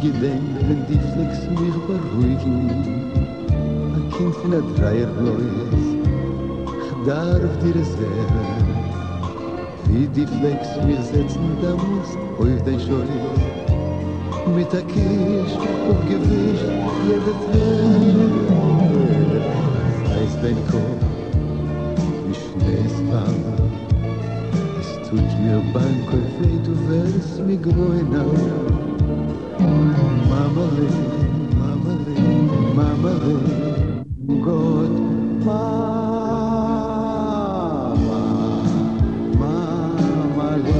gedenk wenn die Flex mich beruhigen. Ein Kind von der Dreierleut, ich darf dir sehen, wie die Flex mich setzen damals auf dein Scheuer. Mit der Kisch aufgewischt, jede Träne, heiß dein Kopf, wie Schneesballer. Es tut mir beim Kopf weh, du wirst mich grüner. Mamale, Mamale, Mamale, Gott, Mama, Mamale,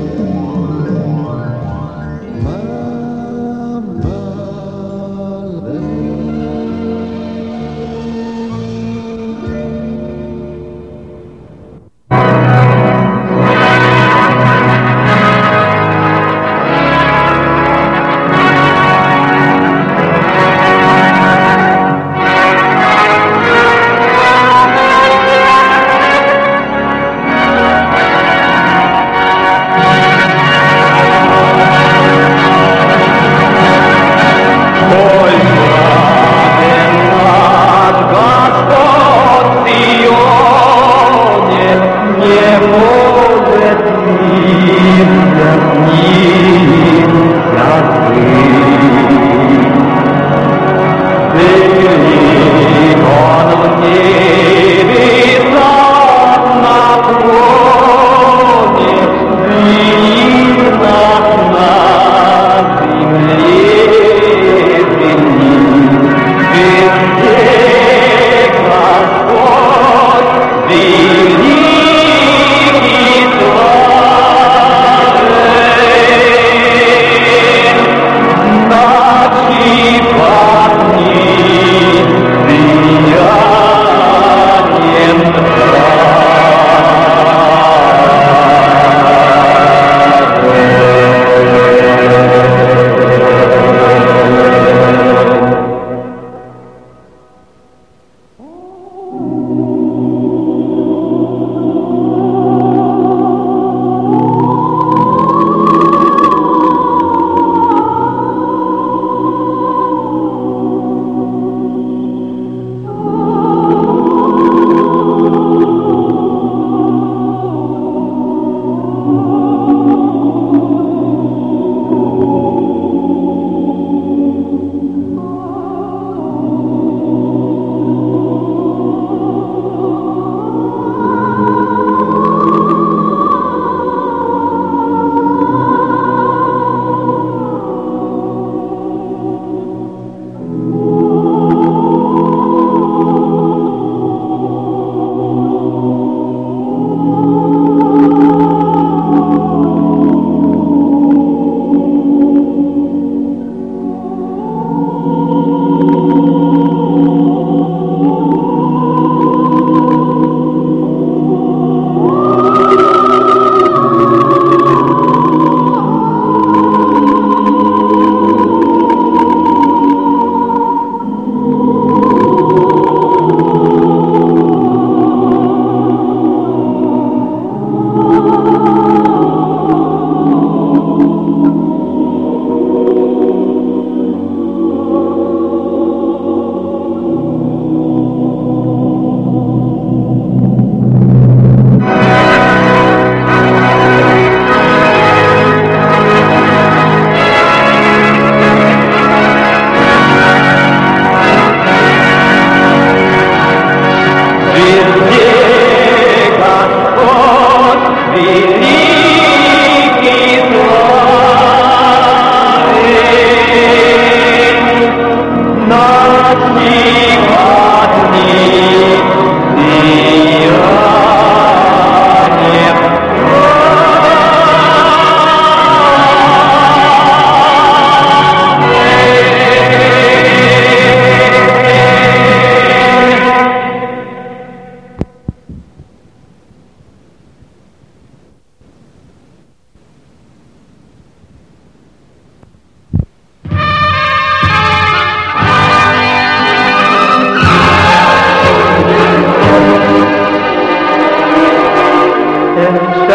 Mamale.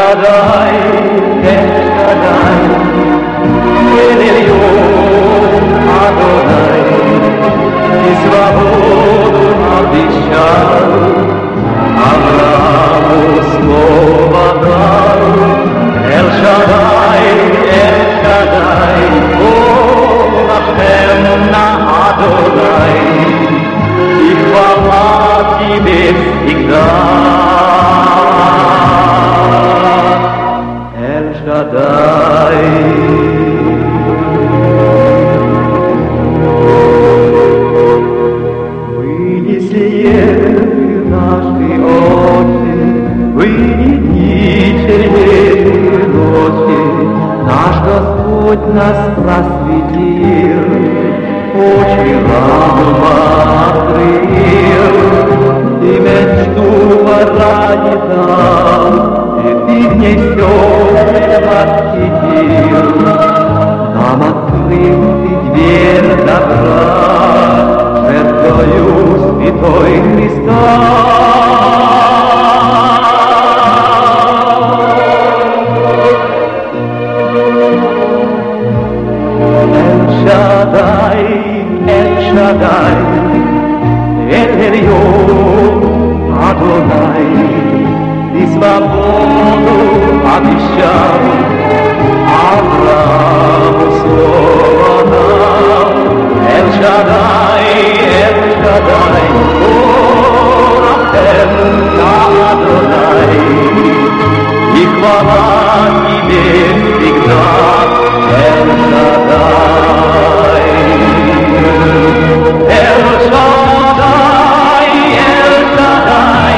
Shaddai, El Shaddai, El Elyon, Адонай, и хвала Тебе всегда. Эль-Шадай. Вынесли наши очи, вынесли черные ночи, наш Господь нас просветил, очи разума открыл, и мечту пора дал, и ты в ней все восхитил. Нам открыл ты дверь добра, жертвою святой Христа. Эль-Шадай, Эль-Шадай, Эль-Эльон, Адонай, ты свободу обещал, Аврааму слово дал. Эль-Шадай, Эль-Шадай, О, Рахем, Адонай, и хвала Тебе всегда, Эль-Шадай. Эль-Шадай, Эль-Шадай,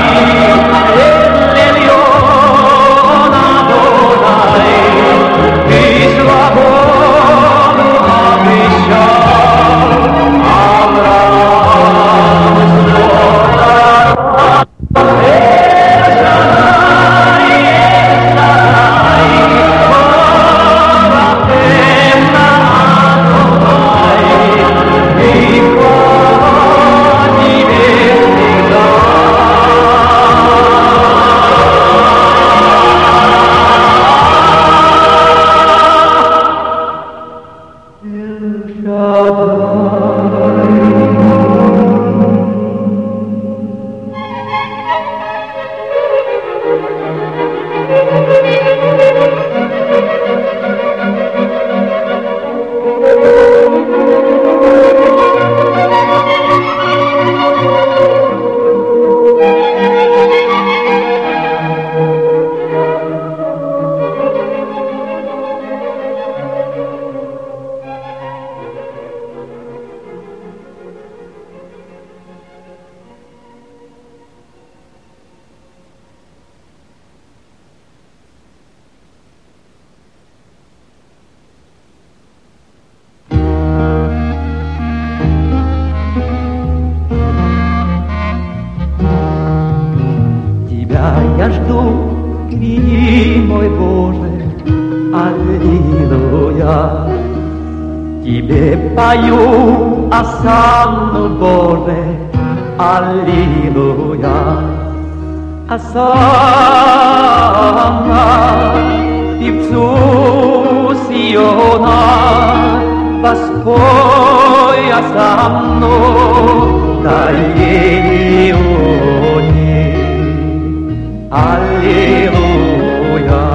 Эль-Эльон, Адонай, ты свободу обещал, Аврааму слово дал. Эль-Шадай, Эль-Шадай, О, Рахем, Адонай, и хвала Тебе всегда. Я жду, гряди, мой Боже, аллилуйя. Тебе пою осанну, Боже, аллилуйя. Осанна, певцу Сиона, воспой осанну, дай аллилуйя.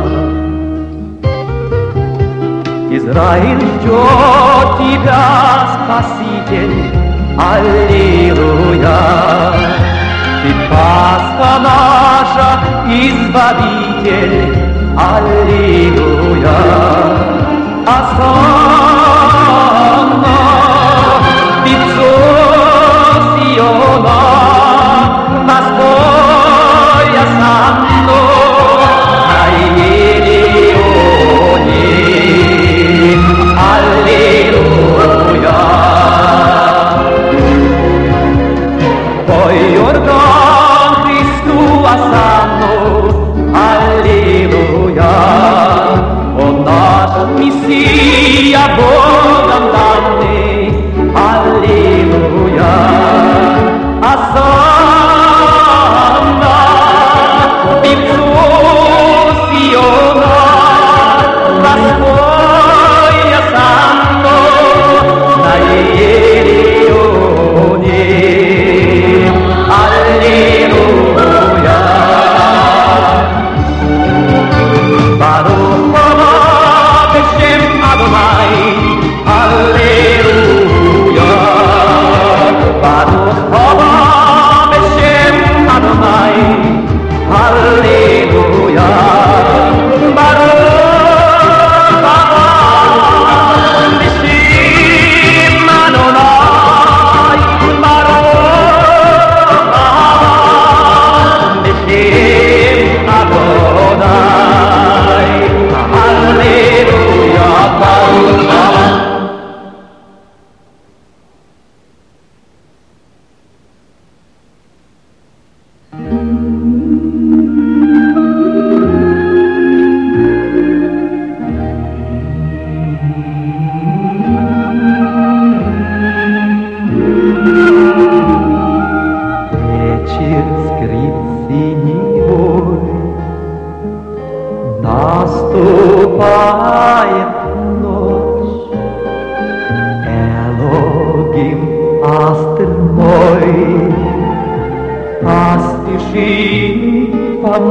Израиль ждет Тебя, Спаситель, аллилуйя. Ты Пасха наша, Избавитель, аллилуйя. Осанна, певцу Сиона, воспой осанну, аллилуйя, аллилуйя. Пой орган Христу осанну, аллилуйя. Он наш Мессия, Бог.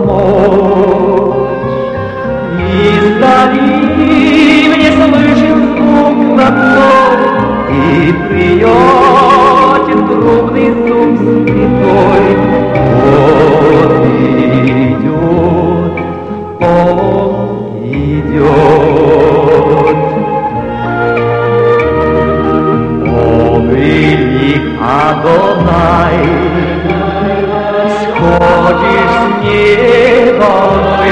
помочь. Издали мне слышен звук родной, и приятен трубный зуб святой. Вот идет, он идет. О, велик Адонай, сходишь с неба ты,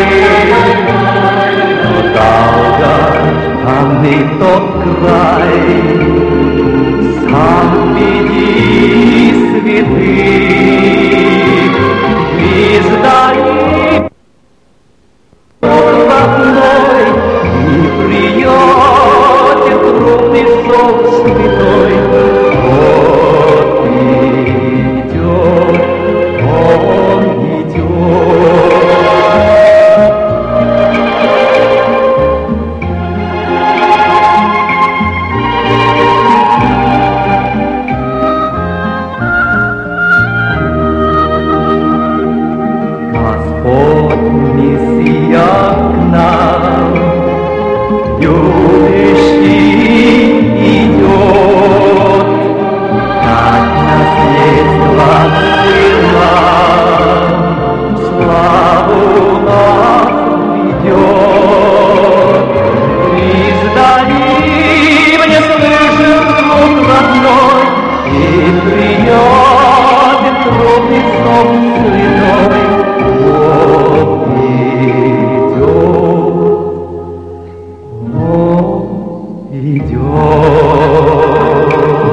долгожданный тот край, сам веди святых, издали родной, и приятен трудный сон святой. Вот идет, он идет. Господь Мессия к нам, любящий идет, как наследство сына, славу нас ведет. Издали мне слышен звук родной, и приятен трубный сон святой. Вот идет, он идет.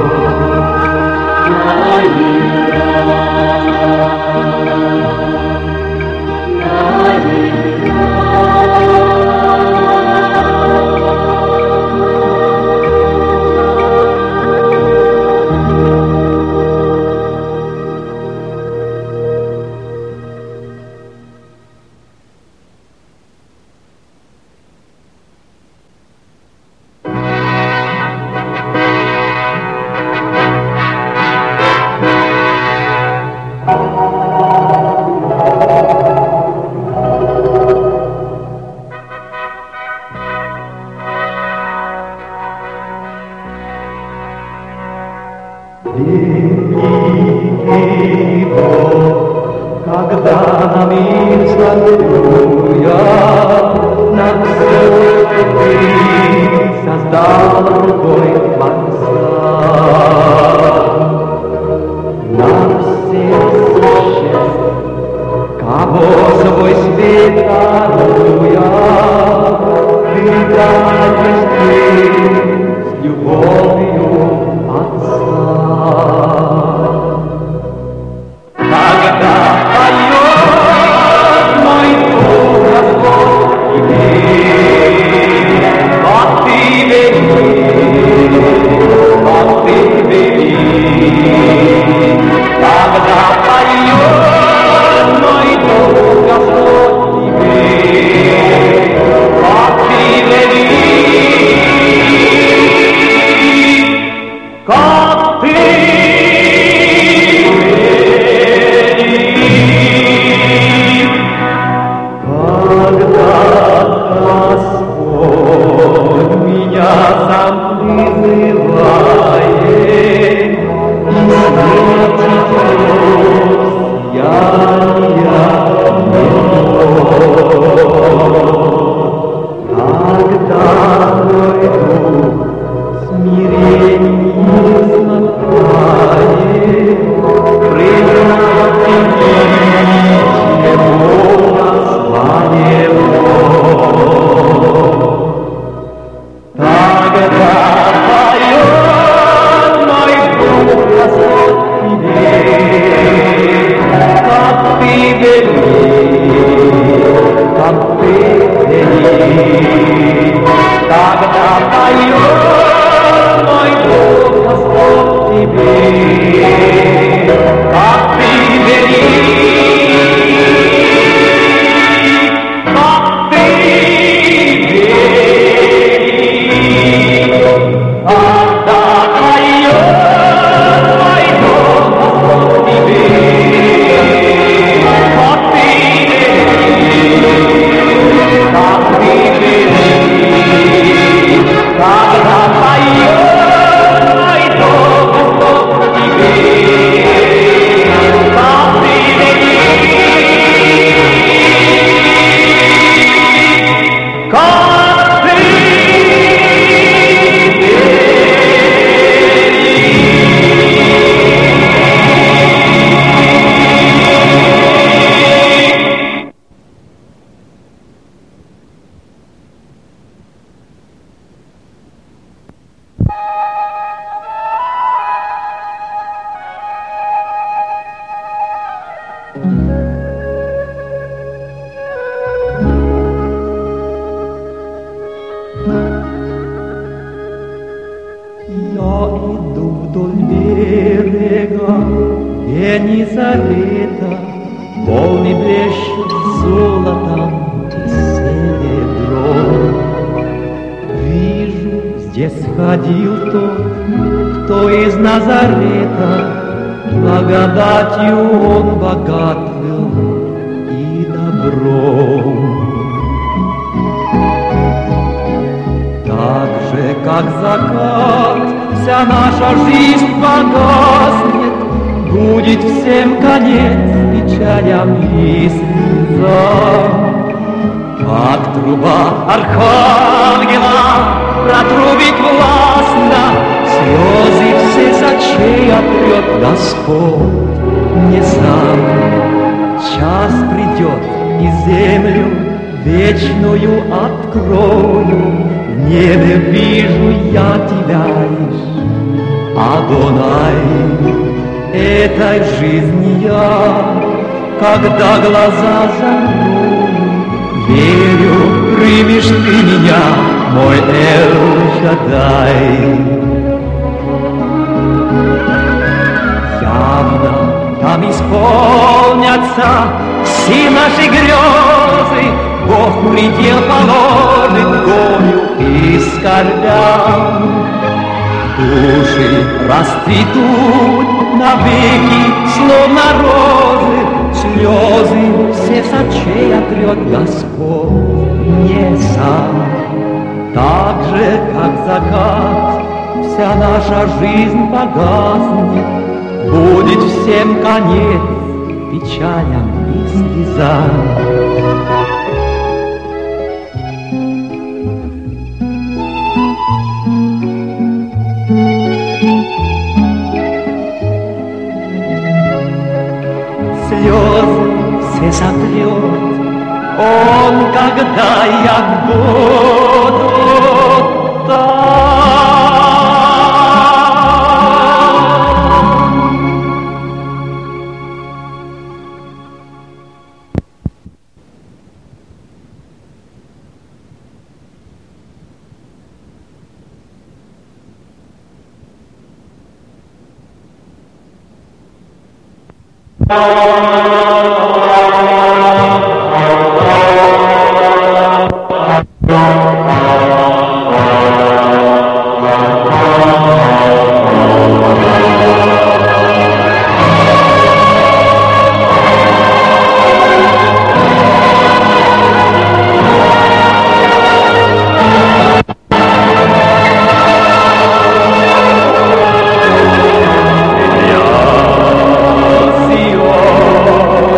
Великий Бог, когда на мир смотрю я, нам все ты создал рукой Творца. Нам всем существ, кого свой свет даруя, ты даешь ты с любовью Отца. Когда поет мой дух Господь тебе, вот ты велик, вот ты велик. Когда поет мой дух Господь тебе, вот ты велик, как ты. Смирение берега Генезарета полный блещет золотом и серебром. Вижу, здесь ходил тот, кто из Назарета, благодатью он богат был и добром. Так же, как закат, вся наша жизнь погаснет, будет всем конец печалям и слезам. Как труба архангела протрубит властно, слезы все с очей отрет Господь не сам. Час придет и землю вечную открою, в небе вижу я тебя лишь, Адонай. Этой жизни я, когда глаза закрою, верю, примешь ты меня, мой Эл-Шаддай. Явно там исполнятся все наши грезы, Бог предел положит горю и скорбям. Души расцветут навеки, словно розы, слезы все с очей отрет Господь не сам. Так же, как закат, вся наша жизнь погаснет, будет всем конец печалям и слезам. Слезы все сотрет он, когда я буду там. Сион,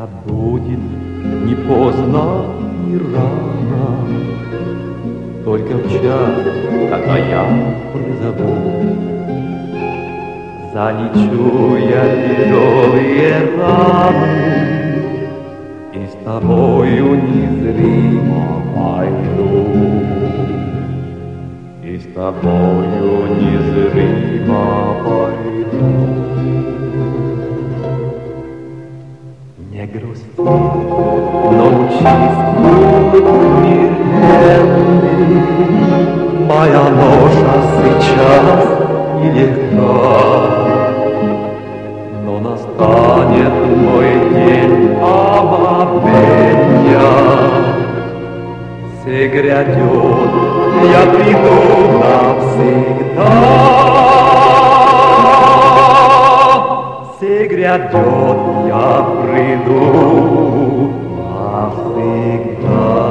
хотя будет не поздно и рано, только в час, когда я призову, залечу я тяжелые раны и с тобою незримо пойду, и с тобою незримо пойду. Не грусти, но учись, мир верный, моя ноша сейчас нелегка, но настанет мой день омовения. Все грядет, я приду навсегда. Все грядет, я приду навсегда.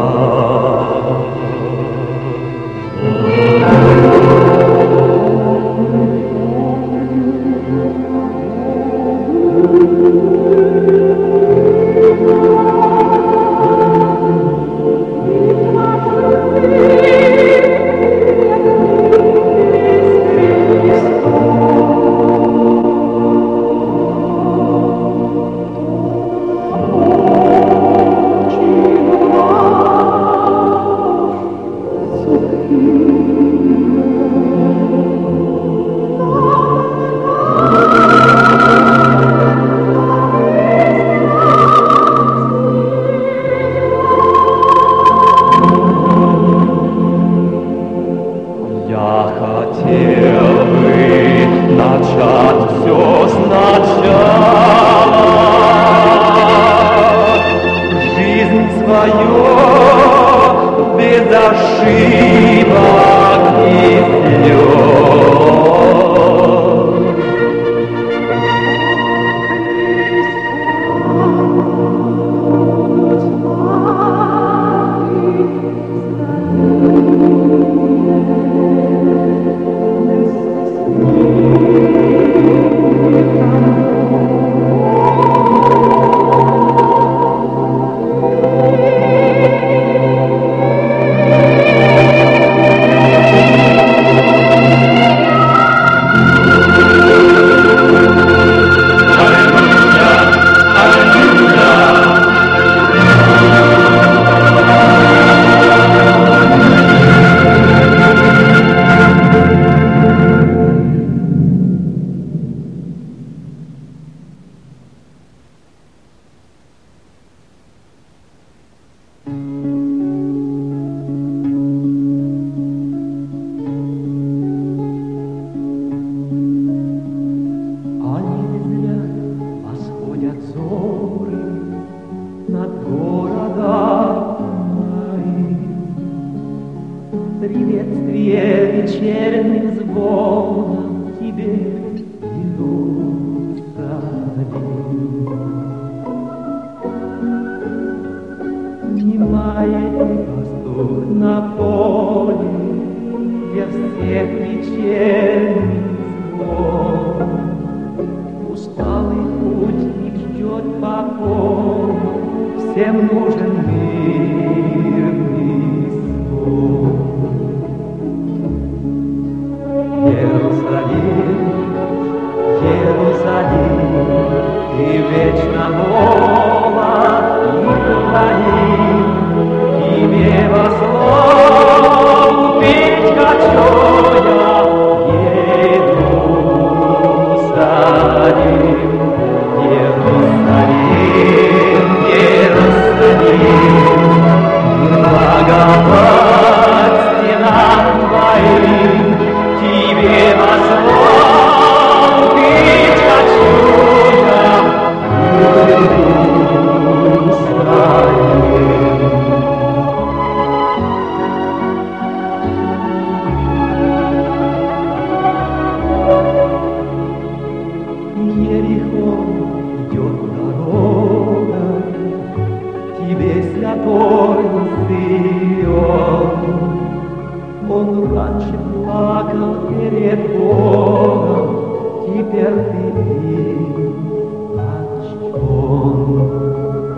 Теперь ты видишь, он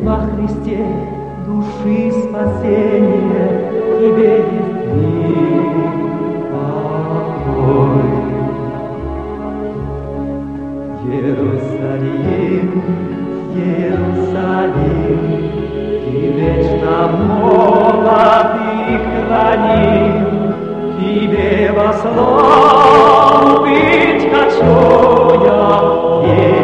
во Христе души спасение, тебе есть мир, покой. Иерусалим, Иерусалим, ты вечно молод и храним, тебе во славу быть хочу я.